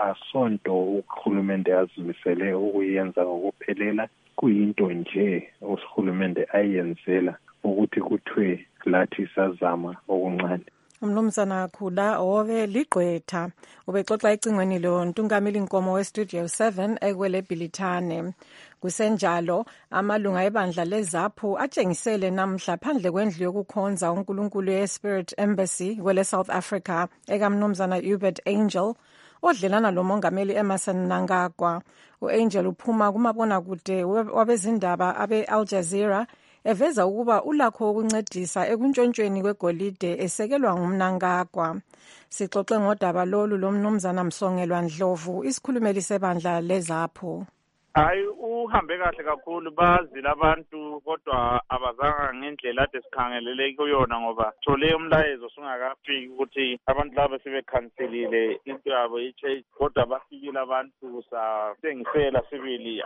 asonto uhulumende azimisele ukuyenza ngokuphelela, kuyinto nje uhulumende ayenzela ukuthi kuthiwe lathi sazama okuncane. Umnumzana Khula obe ligqwetha ubexoxa ecingweni lo Ntungamili Nkomo weStudio 7 ekwele Bhilithane. Kusenjalo amalunga ebandla leZAPHU atshengisele namhla phandle kwendlu yokukhonza uNkulunkulu yeSpirit Embassy kwele South Africa ekaMnumzana Hubert Angel odlelana lo Mongameli Emmerson Mnangagwa. uAngel uphuma kumabonakude wabezindaba abe-Al Jazeera eveza ukuba ulakho ukuncedisa ekuntshontshweni kwegolide esekelwa nguMnangagwa. Sixoxe ngodaba lolu lomnumzana Msongelwa Ndlovu, isikhulumeli sebandla leZAPHU. Hayi, uhambe kahle kakhulu, bazile abantu kodwa abazanga ngendlela ade sikhangelele kuyona, ngoba thole umlayezo sungakafiki ukuthi abantu laba sebekhanselile into yabo i-church, kodwa bafikile abantu sasengisela sibili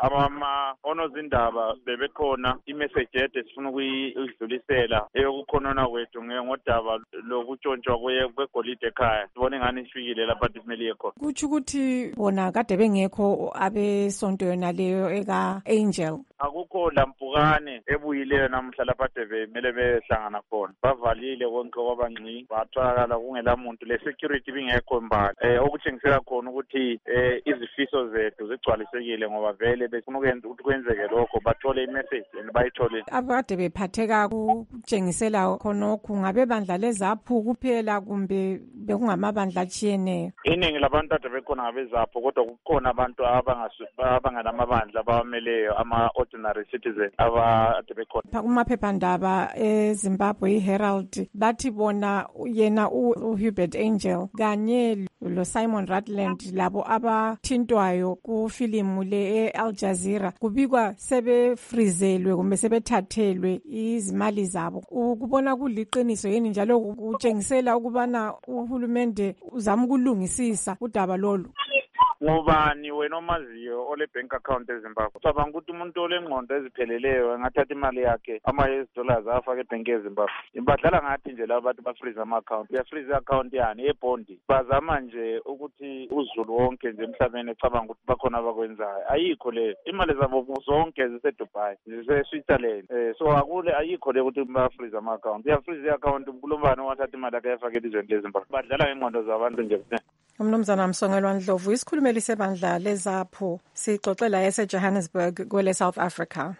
onozindaba bebekhona imessage ede sifuna ukuyidlulisela eyokukhonona kwethu ngodaba lokutshontshwa kwegolide ekhaya. Sibone ngani ifikile lapha kumele iyekhona. Kutsho ukuthi bona kade bengekho abesonto yona leyo eka Angel. Akukho lampukane ebuyileyo namhla lapha bemele behlangana khona. Bavalile konke kwabangci, batholakala kungela muntu, le security bingekho mbali. Okutshengisela khona ukuthi izifiso zethu zigcwalisekile, ngoba vele befuna ukwenza ukuthi kwenzeke lokho, bathole imessage bayithole. Abade bephatheka kutshengisela khonokho ngabe bandla leZAPHU kuphela kumbe bekungamabandla atshiyeneyo? Iningi labantu ade bekhona ngabeZAPHU, kodwa kukhona abantu abanganamabandla abameleyo, ama-ordinary citizen ade bekhona. Kumaphephandaba eZimbabwe iHerald bathi bona yena uHubert Angel kanye loSimon Rutland labo abathintwayo kufilimu le eAl Jazeera kubikwa sebefrizelwe kumbe sebethathelwe izimali zabo. Ukubona kuliqiniso yini njalo kutshengisela ukubana uhulumende uzama ukulungisisa udaba lolu? Ngubani wena omaziyo ole bank account eZimbabwe? Cabanga ukuthi umuntu olengqondo ezipheleleyo engathatha imali yakhe ama-$US afake ebhenki eZimbabwe. Badlala ngathi nje labo bantu bafreeze ama-account. Uyafreeze i-account yani ebondi. Bazama nje ukuthi uzulu wonke nje emhlabeni ecabanga ukuthi bakhona abakwenzayo. Ayikho le. Imali zabo zonke ziseDubai, zise-Switzerland. So ayikho le ukuthi bafreeze ama-account. Uyafreeze i-account kulobani owathatha imali yakhe yafake elizweni leZimbabwe. Badlala ngengqondo zabantu nje kuphela. Umnumzana Msongelwa Ndlovu, isikhulumeli sebandla leZAPHU, sixoxela eseJohannesburg kwele South Africa.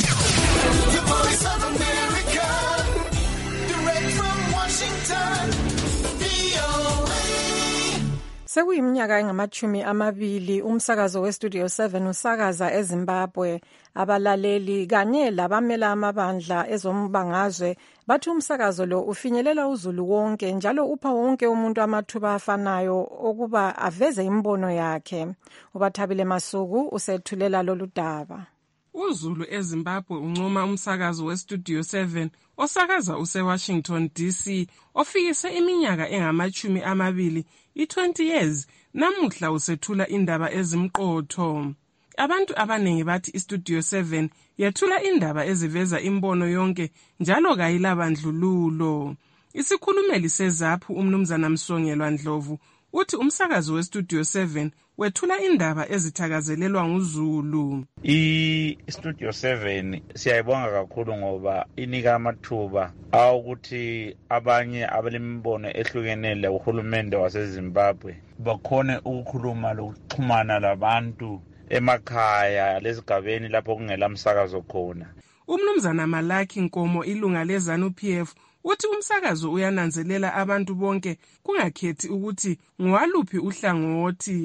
Sekuyiminyaka engama-20 umsakazo weStudio 7 usakaza eZimbabwe. Abalaleli kanye labamela amabandla ezombangazwe bathi umsakazo lo ufinyelela uzulu wonke njalo upha wonke umuntu amathuba afanayo okuba aveze imbono yakhe. uBathabile Masuku usethulela lolu daba. UZulu eZimbabwe uncoma umsakazo weStudio 7 osakaza useWashington DC ofikise iminyaka engama-20, i-20 years, namuhla usethula indaba ezimqotho. Abantu abaningi bathi iStudio 7 yethula indaba eziveza imbono yonke njalo kayilabandlululo. Isikhulumeli seZAPHU umnumzana Msongelwa Ndlovu uthi umsakazo weStudio 7 wethula indaba ezithakazelelwa nguZulu. iStudio 7 siyayibonga kakhulu ngoba inika amathuba awukuthi abanye abalembono ehlukenele uhulumende waseZimbabwe bakhone ukukhuluma lokuxhumana labantu emakhaya lezigabeni lapho kungela msakazo khona. Umnumzana Malaki Nkomo, ilunga leZANU-PF, uthi umsakazo uyananzelela abantu bonke kungakhethi ukuthi ngwaluphi uhlangothi.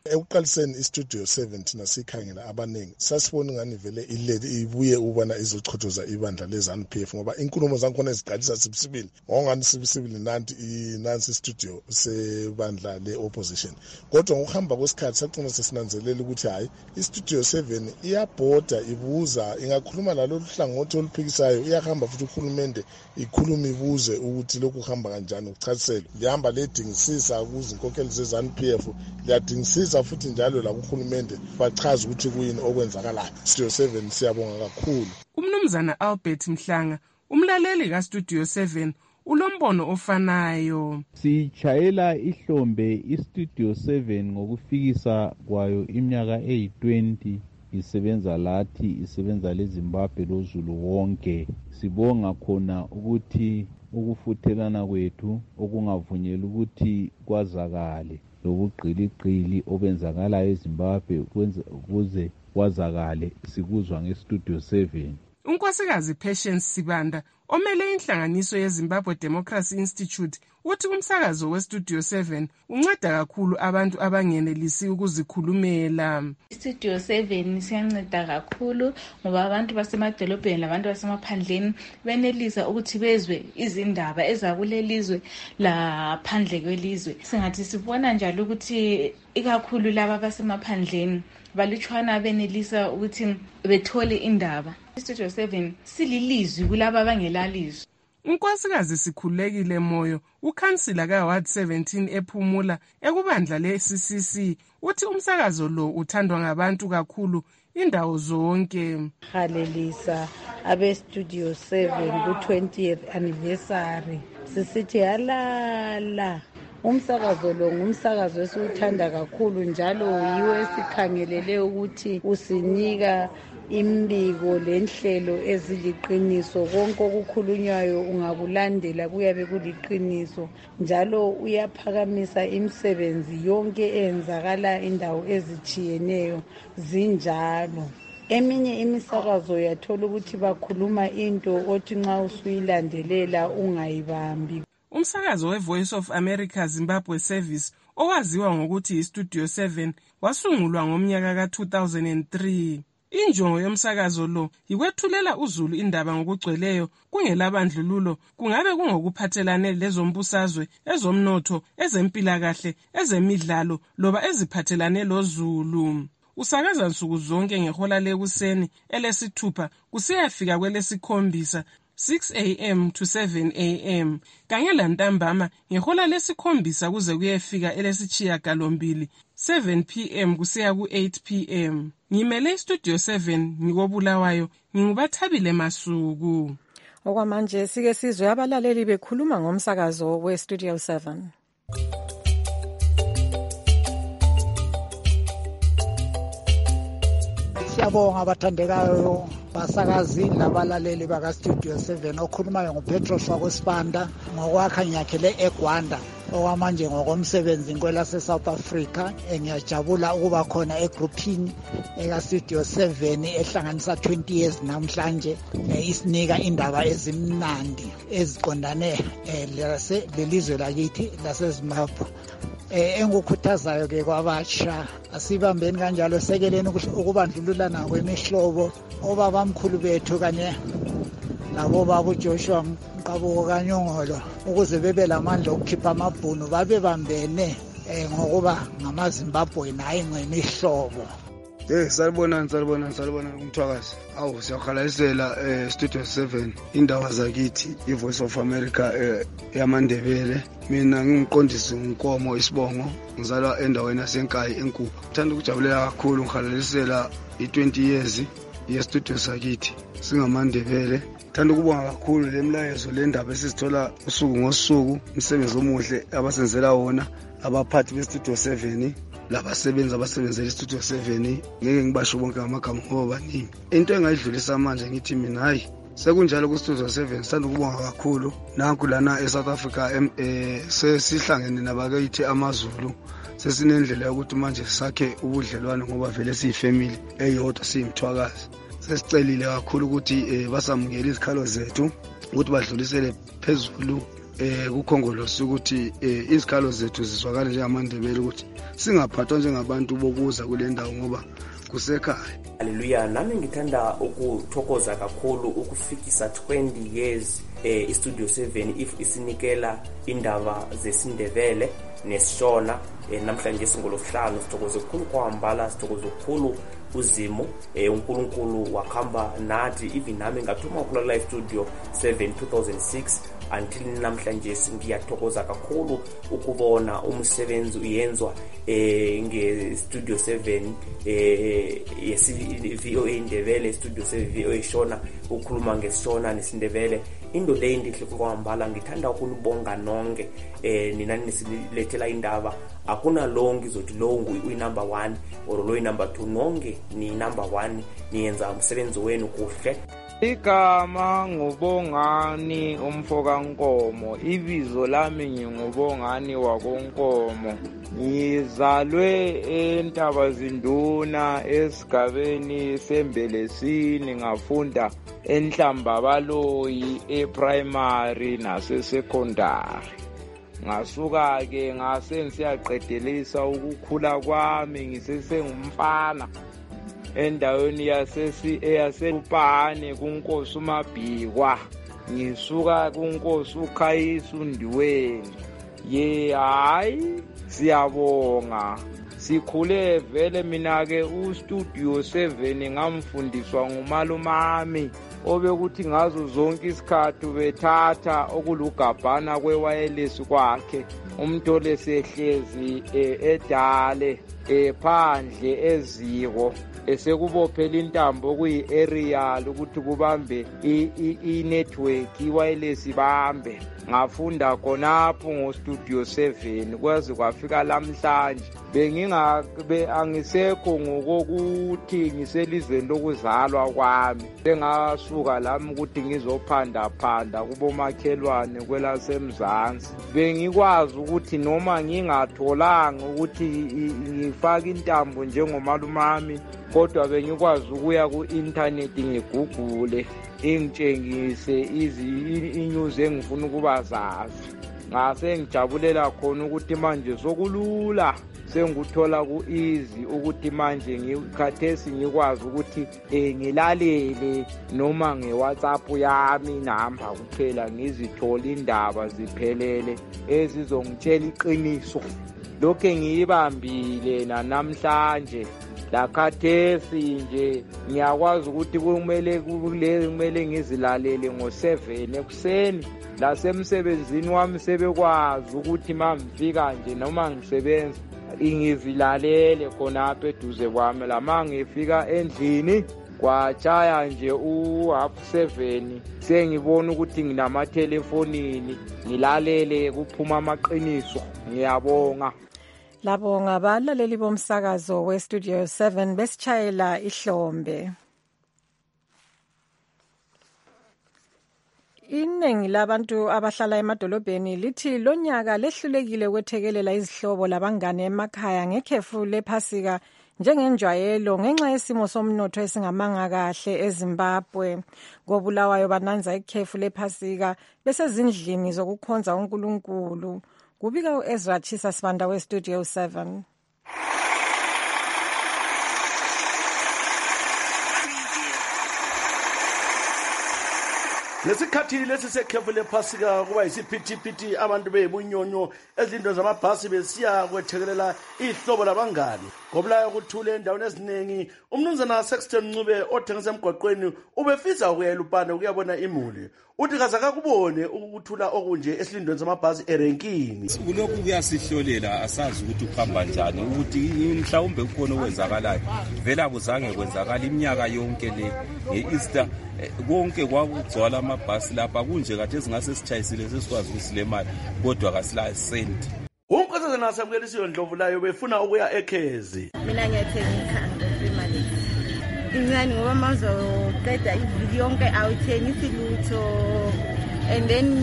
Ekuqaliseni istudio 7 thina sikhangela abaningi sasibona ngani vele ileli ibuye ubona izochothoza ibandla leZANU-PF ngoba inkulumo zankhona ezigadisa sibisibili ngongani sibisibili nansi studio sebandla le-opposition. Kodwa ngokuhamba kwesikhathi saqina sesinanzelela ukuthi hayi istudio 7 iyabhoda ibuza ingakhuluma lalolu hlangothi oluphikisayo iyahamba futhi uhulumende ikhuluma ibuze ukuthi lokhu kuhamba kanjani ukuchasisela lihamba ledingisisa kuzinkokheli zeZANU-PF liyadingisisa futhi njalo la kuhulumende bachaza ukuthi kuyini okwenzakalayo. Studio 7 siyabonga kakhulu. Umnumzana Albert Mhlanga umlaleli kaStudio 7 ulombono ofanayo. Sichayela ihlombe iStudio 7 ngokufikisa kwayo iminyaka eyi-20 isebenza lathi isebenza leZimbabwe lozulu wonke. Sibonga khona ukuthi ukufuthelana kwethu okungavunyela ukuthi kwazakale lobugqiliqili obenzakalayo eZimbabwe ukuze kwazakale sikuzwa ngeStudio 7. Unkosikazi Patience Sibanda omele inhlanganiso yeZimbabwe Democracy Institute uthi umsakazo weStudio 7 unceda kakhulu abantu abangenelisi ukuzikhulumela. iStudio 7 siyanceda kakhulu ngoba abantu basemadolobheni labantu basemaphandleni benelisa ukuthi bezwe izindaba ezakulelizwe laphandle kwelizwe. Singathi sibona njalo ukuthi ikakhulu laba basemaphandleni balutshwana benelisa ukuthi bethole indaba. iStudio 7 sililizwi kulabo abangelalizwi. Unkosikazi Sikhulekile Moyo ukhansila kaWard 17 ePhumula ekubandla le-CCC uthi umsakazo lo uthandwa ngabantu kakhulu indawo zonke. Halelisa abeStudio 7 ku-20th anniversary sisithi halala. Umsakazo lo ngumsakazo esiwuthanda kakhulu njalo yiwo esikhangelele ukuthi usinika imbiko lenhlelo eziliqiniso. Konke okukhulunywayo ungakulandela kuyabe kuliqiniso njalo uyaphakamisa imisebenzi yonke eyenzakala indawo ezitshiyeneyo zinjalo. Eminye imisakazo yathola ukuthi bakhuluma into othi nxa usuyilandelela ungayibambi. Umsakazo weVoice of America Zimbabwe Service owaziwa ngokuthi iStudio 7 wasungulwa ngomnyaka ka-2003. Injongo yomsakazo lo yikwethulela uzulu indaba ngokugcweleyo kungelabandlululo, kungabe kungokuphathelane lezombusazwe, ezomnotho, ezempilakahle, ezemidlalo loba eziphathelane lozulu. Usakaza nsuku zonke ngehola lekuseni elesithupha kusiyafika kwelesikhombisa 6 a.m. to 7 a.m. kanye lantambama ngehola lesikhombisa kuze kuyefika elesitshiyagalombili 7 p.m. kusiya ku-8 p.m. Ngimele iStudio 7 ngikobulawayo ngingubathabile Masuku. Okwamanje sike sizwe abalaleli bekhuluma ngomsakazo weStudio 7. Siyabonga abathandekayo basakazi labalaleli bakaStudio 7 okhulumayo nguPetros wakwesibanda ngokwakha ngiyakhele eGwanda okwamanje ngokomsebenzi kwelase South Africa. Ngiyajabula ukuba khona egruphini ekaStudio 7 ehlanganisa 20 years namhlanje isinika indaba ezimnandi eziqondane lelizwe lakithi laseZimbabwe. Engukhuthazayo ke kwabatsha asibambeni kanjalo sekeleni ukubandlululana kwemihlobo obabamkhulu bethu kanye labo babo Joshua Mqabuko kaNyongolo ukuze bebe lamandla okukhipha amabhunu babebambene ngokuba ngamaZimbabwe naye ngemihlobo. Salibonani kumthwakazi. Awu siyakhalalisela Studio 7 indawo zakithi iVoice of America yamaNdebele. Mina ngimqondisi Nkomo Isibongo ngizalwa endaweni yaseNkayi eNkuba. Ngithanda ukujabulela kakhulu ngikhalalisela i20 years yeStudio sakithi singamaNdebele. Ngithanda ukubonga kakhulu lemlayezo lendaba esizithola usuku ngosuku, umsebenzi omuhle abasenzela wona abaphathi beStudio 7 labasebenzi abasebenzela iStudio 7. Ngeke ngibasho bonke amagama ngoba baningi. Into engayidlulisa manje ngithi mina hayi sekunjalo kuStudio 7 sithanda ukubonga kakhulu nanku lana eSouth Africa sesihlangene nabakithi amaZulu sesinendlela yokuthi manje sakhe ubudlelwano ngoba vele siyifamily eyodwa siyimthwakazi. Sesicelile kakhulu ukuthi basamukele izikhalo zethu ukuthi badlulisele phezulu kukhongolose ukuthi izikhalo zethu zizwakale njengamandebele ukuthi singaphathwa njengabantu bokuza kule ndawo ngoba kusekhaya. Haleluya. Nami ngithanda ukuthokoza kakhulu ukufikisa 20 years iStudio 7 if isinikela indaba zesindebele nesishona. Namhlanje singolosihlanu sithokoze kukhulu kwambala, sithokoze kukhulu uZimo uNkulunkulu wakhamba nathi even nami ngathuma kula live studio 7 2006 until namhlanje ngiyathokoza kakhulu ukubona umsebenzi uyenzwa ngeStudio 7 yesi VOA Indebele, Studio 7 VOA Shona, ukhuluma ngesishona nesindebele. Into le ndihle kwambala, ngithanda ukunibonga nonke nina nisilethela indaba. Akuna longi zothi lo uyi-number 1 or lo uyi-number 2, nonke ni number 1, niyenza umsebenzi wenu kuhle. Igama ngubongani umfoka Nkomo, ibizo lami ngingubongani wakoNkomo. Ngizalwe eNtabazinduna esigabeni seMbelesini, ngafunda eNhlambabaloyi eprimary nasesecondary. Ngasuka ke ngase ngisiyaqedelisa ukukhula kwami ngisesengumfana endaweni yaseLupane kuNkosi uMabhikwa. Ngisuka kuNkosi uKhayisa uNdiweni. Hayi siyabonga, sikhule vele. Mina ke uStudio 7 ngamfundiswa ngumalumami obekuthi ngazo zonke isikhathi bethatha okulugabhana kwewayelesi kwakhe umthole sehlezi edale phandle eziko esekubophela intambo kuyi-aerial ukuthi kubambe i-network iwayelesi bambe. Ngafunda khonapho ngoStudio 7 kwaze kwafika lamhlanje. Angisekho ngokokuthi ngiselizweni lokuzalwa kwami. Bengasuka lami ukuthi ngizophanda kubomakhelwane kwelasemzansi. Bengikwazi ukuthi noma ngingatholanga ukuthi ngifake intambo njengomalumami, kodwa bengikwazi ukuya ku-internet ngigugule ingitshengise inews engifuna ukuba zazi. Ngase ngijabulela khona ukuthi manje sokulula, senguthola ku-easy ukuthi manje ngikhathesi ngikwazi ukuthi ngilalele noma nge-WhatsApp yami namba kuphela, ngizithole indaba ziphelele ezizongitshela iqiniso. Lokho ngiyibambile namhlanje. Lakhathesi nje ngiyakwazi ukuthi kumele ngizilalele ngo7 ekuseni. Lasemsebenzini wami sebekwazi ukuthi mangifika nje noma ngisebenza ngizilalele khonapha eduze kwami. Lama ngifika endlini kwatshaya nje u7:30 sengibona ukuthi nginamathelefonini ngilalele kuphuma amaqiniso. Ngiyabonga. Labo ngabalaleli bomsakazo weStudio 7 besitshayela ihlombe. Iningi labantu abahlala emadolobheni lithi lonyaka lehlulekile ukwethekelela izihlobo labangane emakhaya ngekhefu lephasika njengenjwayelo ngenxa yesimo somnotho esingamanga kahle eZimbabwe. Kobulawayo bananza ikhefu lephasika besezindlini zokukhonza uNkulunkulu. Kubika uEzra Chisa Sibanda weStudio 7. Lesikhathi lesi sekhefu lephasika kuba yisiphithiphithi abantu beyibunyonyo ezindo zamabhasi besiya kwethekelela ihlobo labangani. Kobulayo kuthule endaweni eziningi. Umnumzana Sexton Ncube othengisa emgwaqweni ubefisa ukuya eLupane ukuyabona imuli. Uthi kazakakubone ukuthula okunje esilindweni zamabhasi erenkini. Kulokhu kuyasihlolela, asazi ukuthi ukuhamba njani, ukuthi mhlawumbe kukhona okwenzakalayo. Vela kuzange kwenzakala iminyaka yonke le nge-Easter konke kwakugcwala amabhasi lapha kunje kade singase sitshayisile sesikwazi ukusilemali kodwa kasila senti. Unkosazana nasamkelisiwe Ndlovulayo befuna ukuya eKhezi. Mina ngiyathengisa imali. Ingani ngoba mazoqeda iviki yonke awuthengisi lutho and then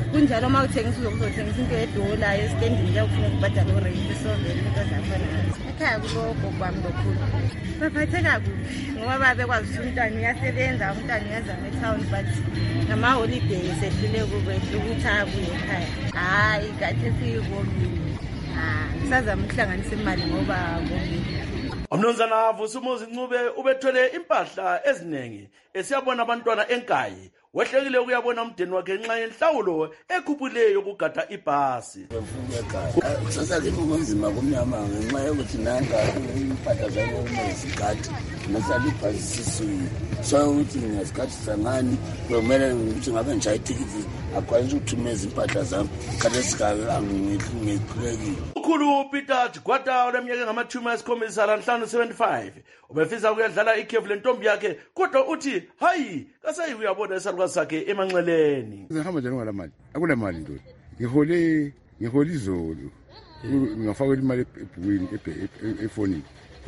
kunjalo uma uthengisa uzokuzothengisa into yedola esitendini kuyakufuna ukubhadala urenti so vele into zafana nazo ekhaya kuloko kwami lokhulu baphatheka kubi ngoba babekwazi ukuthi umntwana uyasebenza umntwana uyazama etown but ngama-holiday sehlule kukwehla ukuthi abuye ekhaya hhayi kathi siyibongile kusazama ukuhlanganisa imali ngoba bongile. Umnumzana Vusumuzi Ncube ubethwele impahla eziningi esiyabona abantwana enkayi wehlekile ukuyabona umndeni wakhe ngenxa yenhlawulo ekhuphuleyo ukugada ibhasi. Kusasake kunzima kumnyama ngenxa yokuthi nanga impahla zayo nezigadi nasala ibhasi siswini so ukuthi ngesikhathi sangani kumele ukuthi ngabe nje itikiti akwanisa ukuthumeza impahla zami kade ngikukhulekile. Ukhulu Peter Jigwata oleminyaka engama-75 ubefisa ukuyadlala ikhefu lentombi yakhe kodwa uthi hayi kasayi uyabona isalukazi sakhe emanxeleni. Ngihamba njani ngala mali akula mali nto ngihole izolo ngafaka imali ebhukwini efonini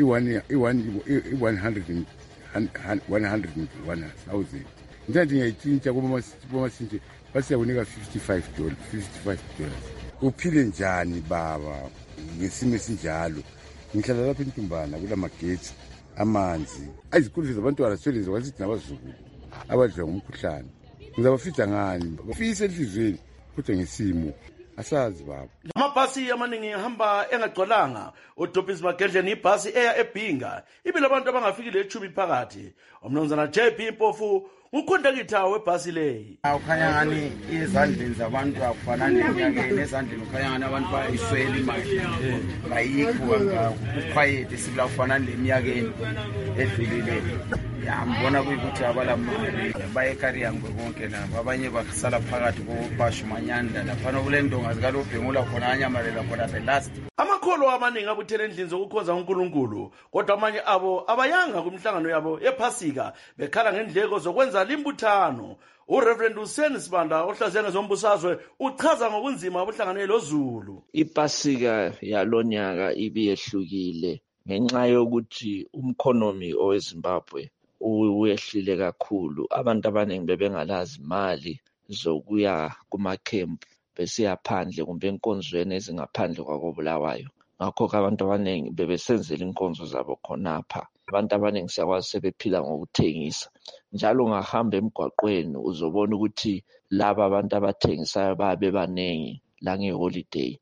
$101,000 njengoba ngiyayitshintsha kumasintshe basiyakunika $55 uphile njani baba ngesimo esinjalo ngihlala lapha eNtumbana kula magetsi amanzi izikulu zabantwana sitholenze kwasithi nabazukulu abadla ngumkhuhlane ngizabafisa ngani bafisa enhlizweni kodwa ngesimo asazi baba. Amabhasi amaningi ahamba engagcwalanga uDobisi Magedleni ibhasi eya eBhinga ibile abantu abangafikile eChubi phakathi. Umnumzana JP Mpofu ukhondakitha webhasi leyi. Ukhanya ngani izandleni zabantu akufanani eminyakeni ezandleni ukhanya ngani abantu bayiswela imali bayikho ukhwayete sibula kufanani leminyakeni edlulile. Ngibona kuyikuthi abalamali bayekariya konke nabo abanye basala phakathi kobashumanyanda laphana kule ndonga zikalobhengula khona anyamalela khona the last. Amakholo amaningi abuthele endlini zokukhonza uNkulunkulu kodwa amanye abo abayanga kumhlangano yabo ephasika bekhala ngendleko zokwenza limbuthano. uReverend Hussein Sibanda ohlaziya ngezombusazwe uchaza ngokunzima obuhlangane loZulu. Ipasika yalonyaka ibiyehlukile ngenxa yokuthi umkhonomi oweZimbabwe uyehlile kakhulu. Abantu abaningi bebengalazi imali zokuya kumakhempu besiya phandle kumbe enkonzweni ezingaphandle kwakoBulawayo. Ngakho-ke abantu abaningi bebesenzela inkonzo zabo khonapha. Abantu abaningi siyakwazi sebephila ngokuthengisa. Njalo ungahamba emgwaqweni uzobona ukuthi laba abantu abathengisayo babe baningi la ngeholiday.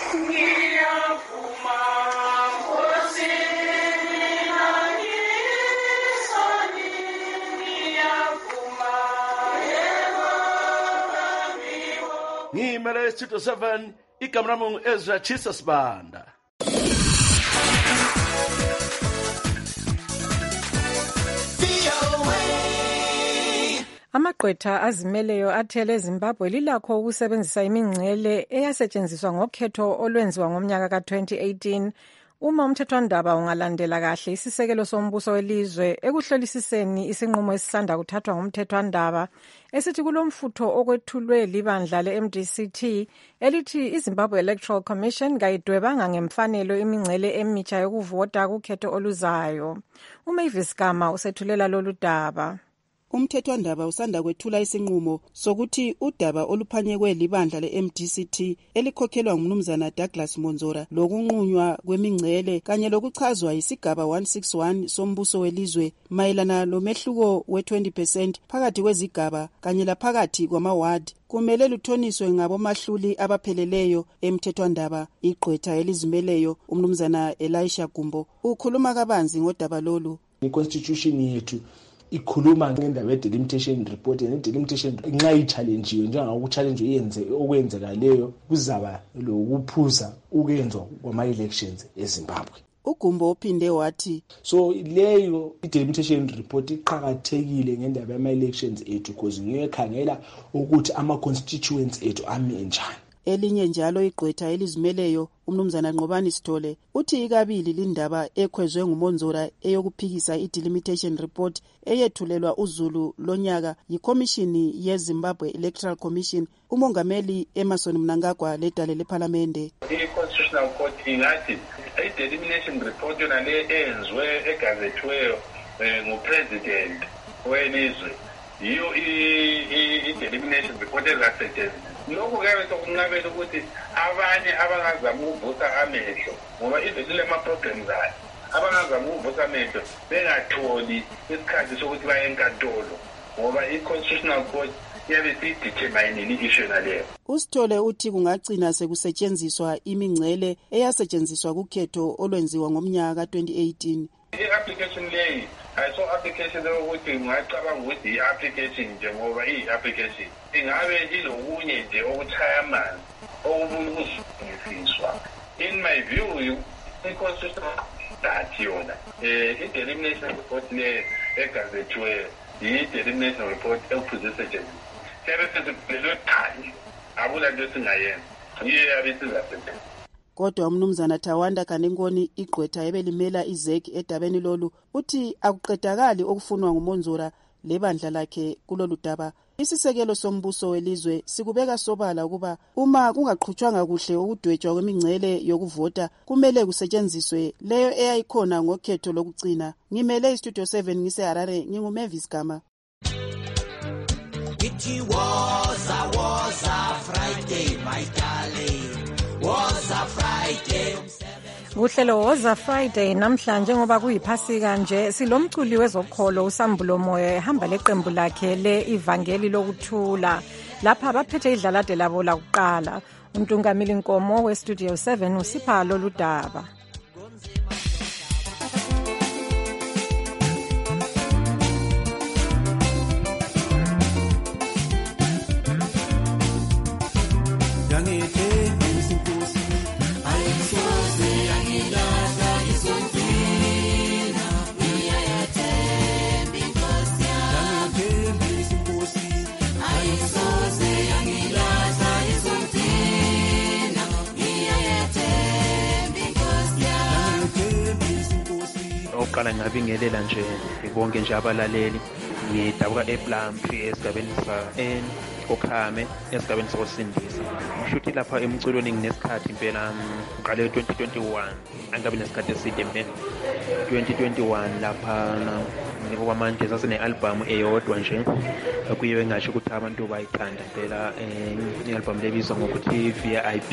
Ngimele Studio 7 igama lami Ezra Chisa Sibanda. Amagqwetha azimeleyo athele eZimbabwe lilakho ukusebenzisa imingcele eyasetshenziswa ngokhetho olwenziwa ngomnyaka ka-2018 uma umthethwandaba ungalandela kahle isisekelo sombuso welizwe ekuhlolisiseni isinqumo esisanda kuthathwa ngumthethwandaba esithi kulomfutho okwethulwe libandla le-MDCT elithi iZimbabwe Electoral Commission kayidwebanga ngemfanelo imingcele emitsha yokuvota kukhetho oluzayo. uMavis Gama usethulela lolu daba. Umthethwandaba usanda kwethula isinqumo sokuthi udaba oluphanyekwe libandla le-MDCT elikhokhelwa ngumnumzana Douglas Monzora lokunqunywa kwemingcele kanye lokuchazwa isigaba 161 sombuso welizwe mayelana lomehluko we-20% phakathi kwezigaba kanye laphakathi kwamawadi kumele luthoniswe ngabomahluli abapheleleyo emthethwandaba. Igqwetha elizimeleyo umnumzana Elisha Gumbo ukhuluma kabanzi ngodaba lolu. I-constitution yethu ikhuluma ngendaba ye-delimitation report ne-delimitation nxa i-challenjiwe njengokuchallenge yenze okwenzekaleyo kuzaba lokuphuza ukuyenzwa kwama-elections eZimbabwe. uGumbo uphinde wathi so leyo i-delimitation report iqhakathekile ngendaba yama-elections ethu because ngiyekhangela ukuthi ama-constituents ethu ame njani. Elinye njalo igqwetha elizimeleyo umnumzana Nqobani Sithole uthi ikabili lindaba ekhwezwe nguMonzora eyokuphikisa i-delimitation report eyethulelwa uZulu lonyaka yikhomishini yeZimbabwe Electoral Commission. Umongameli Emerson Mnangagwa ledale leParlamente i-Constitutional Court ingathi i-delimitation report yonale eyenzwe egazethweyo ngupresident welizwe yiyo i-delimination report ezasetshenziswa. Lokhu kuyabe sokunqabela ukuthi abanye abangazama ukuvusa amehlo ngoba izile ma-problems ayo abangazama ukuvusa amehlo bengatholi isikhathi sokuthi baye enkantolo ngoba i-constitutional court yabe siyideterminile i-issue naleyo. Usithole uthi kungagcina sekusetshenziswa imingcele eyasetshenziswa kukhetho olwenziwa ngomnyaka ka-2018. I-application leyi ayiso application yokuthi ngingacabanga ukuthi i-application nje ngoba iyi-application ingabe ilokunye nje okuchaya amanzi okubula ukuzungisiswa. In my view, i-constitutional that yona i-delimination report le egazethiweyo i-delimination report ekuphuzisetshenzi siyabe sesiphelelwe khanye akula nto singayenza yiyo yabe sizasetshenziswa. Kodwa umnumzana Thawanda Kanengoni igqwetha ebelimela iZEC edabeni lolu uthi akuqedakali okufunwa nguMonzora lebandla lakhe kulolu daba. Isisekelo sombuso welizwe sikubeka sobala ukuba uma kungaqhutshwanga kuhle ukudwetshwa kwemingcele yokuvota kumele kusetshenziswe leyo eyayikhona ngokhetho lokugcina. Ngimele iStudio 7 ngiseHarare, nginguMavis Gama. It was a Friday, my darling. Was a Friday. Uhlelo Woza Friday namhlanje ngoba kuyiphasika nje silomculi wezokholo uSambulo Moyo ehamba leqembu lakhe leivangeli lokuthula lapha baphethe idlalade labo la kuqala. Untungamili Nkomo weStudio 7 usipha lolu daba. Oqala ngabingelela nje bonke nje abalaleli ngidabuka ePlampi esigabeni okhame esigabeni sokosindisa. Ngishuthi lapha emculweni nginesikhathi impela ngiqale 2021 angabe nesikhathi eside mina 2021 lapha ngoba manje sasine-album eyodwa nje kuyiwe ngasho ukuthi abantu bayithanda impela i-album lebizwa ngokuthi VIP.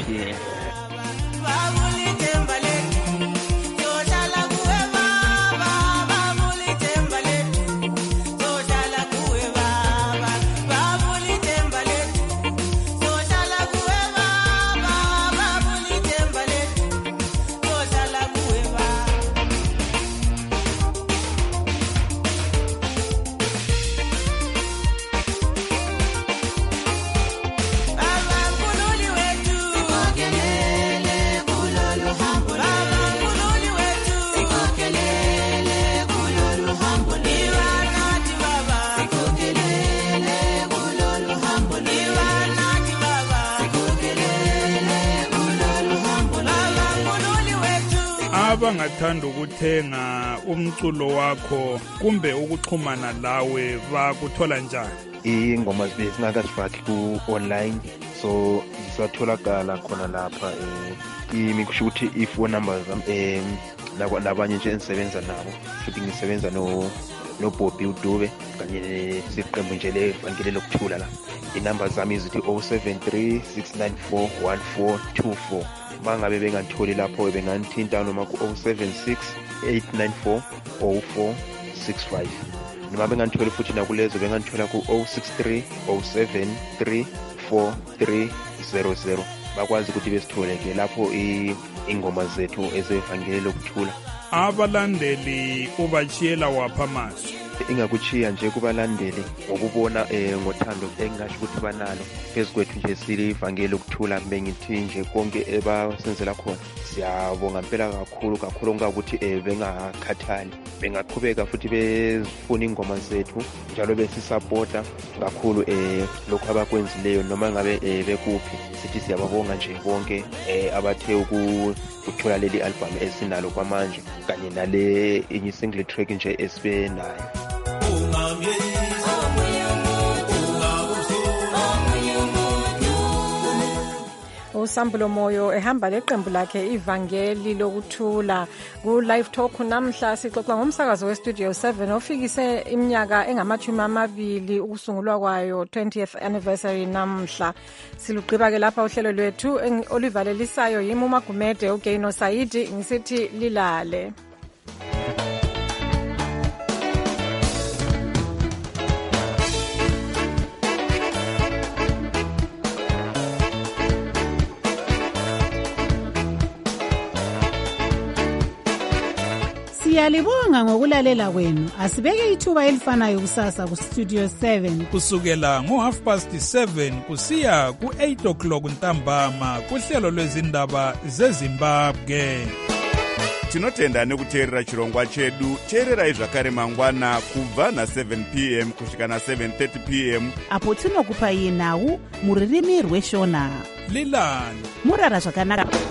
Abangathanda ukuthenga umculo wakho kumbe ukuxhumana lawe bakuthola njani? Ingoma zibe singakazifaki ku-online so zisatholakala khona lapha kimi kusho ukuthi i-phone number zami nabanye nje engisebenza nabo futhi ngisebenza noBobby uDube kanye nesiqembu nje levangeli lokuthula la. Inamba zami izithi 073 694 1424. Mangabe bengatholi lapho benganthinta noma ku-076 894 0465 noma bengantholi futhi nakulezo benganthola ku-063 073 4300 bakwazi ukuthi besithole-ke lapho ingoma zethu ezevangeli lokuthula. Abalandeli ubachiyela wapha amazwi? Ingakuchiya nje kubalandeli ngokubona ngothando engasho ukuthi banalo phezu kwethu nje silivangeli lokuthula. Bengithi nje konke ebasenzela khona siyabonga impela kakhulu ngakuthi bengakhathali bengaqhubeka futhi bezifuna ingoma zethu njalo besisapota kakhulu lokho abakwenzileyo noma ngabe bekuphi. Sithi siyababonga nje bonke abathe ukuthola leli album esinalo kwamanje kanye nale enye single track nje esibenayo. uSambulo Moyo ehamba leqembu lakhe ivangeli lokuthula ku live talk namhla sixoxa ngomsakazo westudio 7 ofikise iminyaka engama-20 ukusungulwa kwayo 20th anniversary namhla. Silugqiba ke lapha uhlelo lwethu olivalelisayo yimi uMagumede uGeino Saidi ngisithi lilale. Siyalibonga ngokulalela kwenu. Asibeke ithuba elifanayo kusasa ku Studio 7 kusukela ngo7:30 kusiya ku8 o'clock ntambama kuhlelo lwezindaba zeZimbabwe. Tinotenda nekuteerera chirongwa chedu. Teererai zvakare mangwana kubva na7 p.m. kusvika na7:30 p.m. apo tinokupai nhau muririmi rweshona. Lilani murara zvakanaka.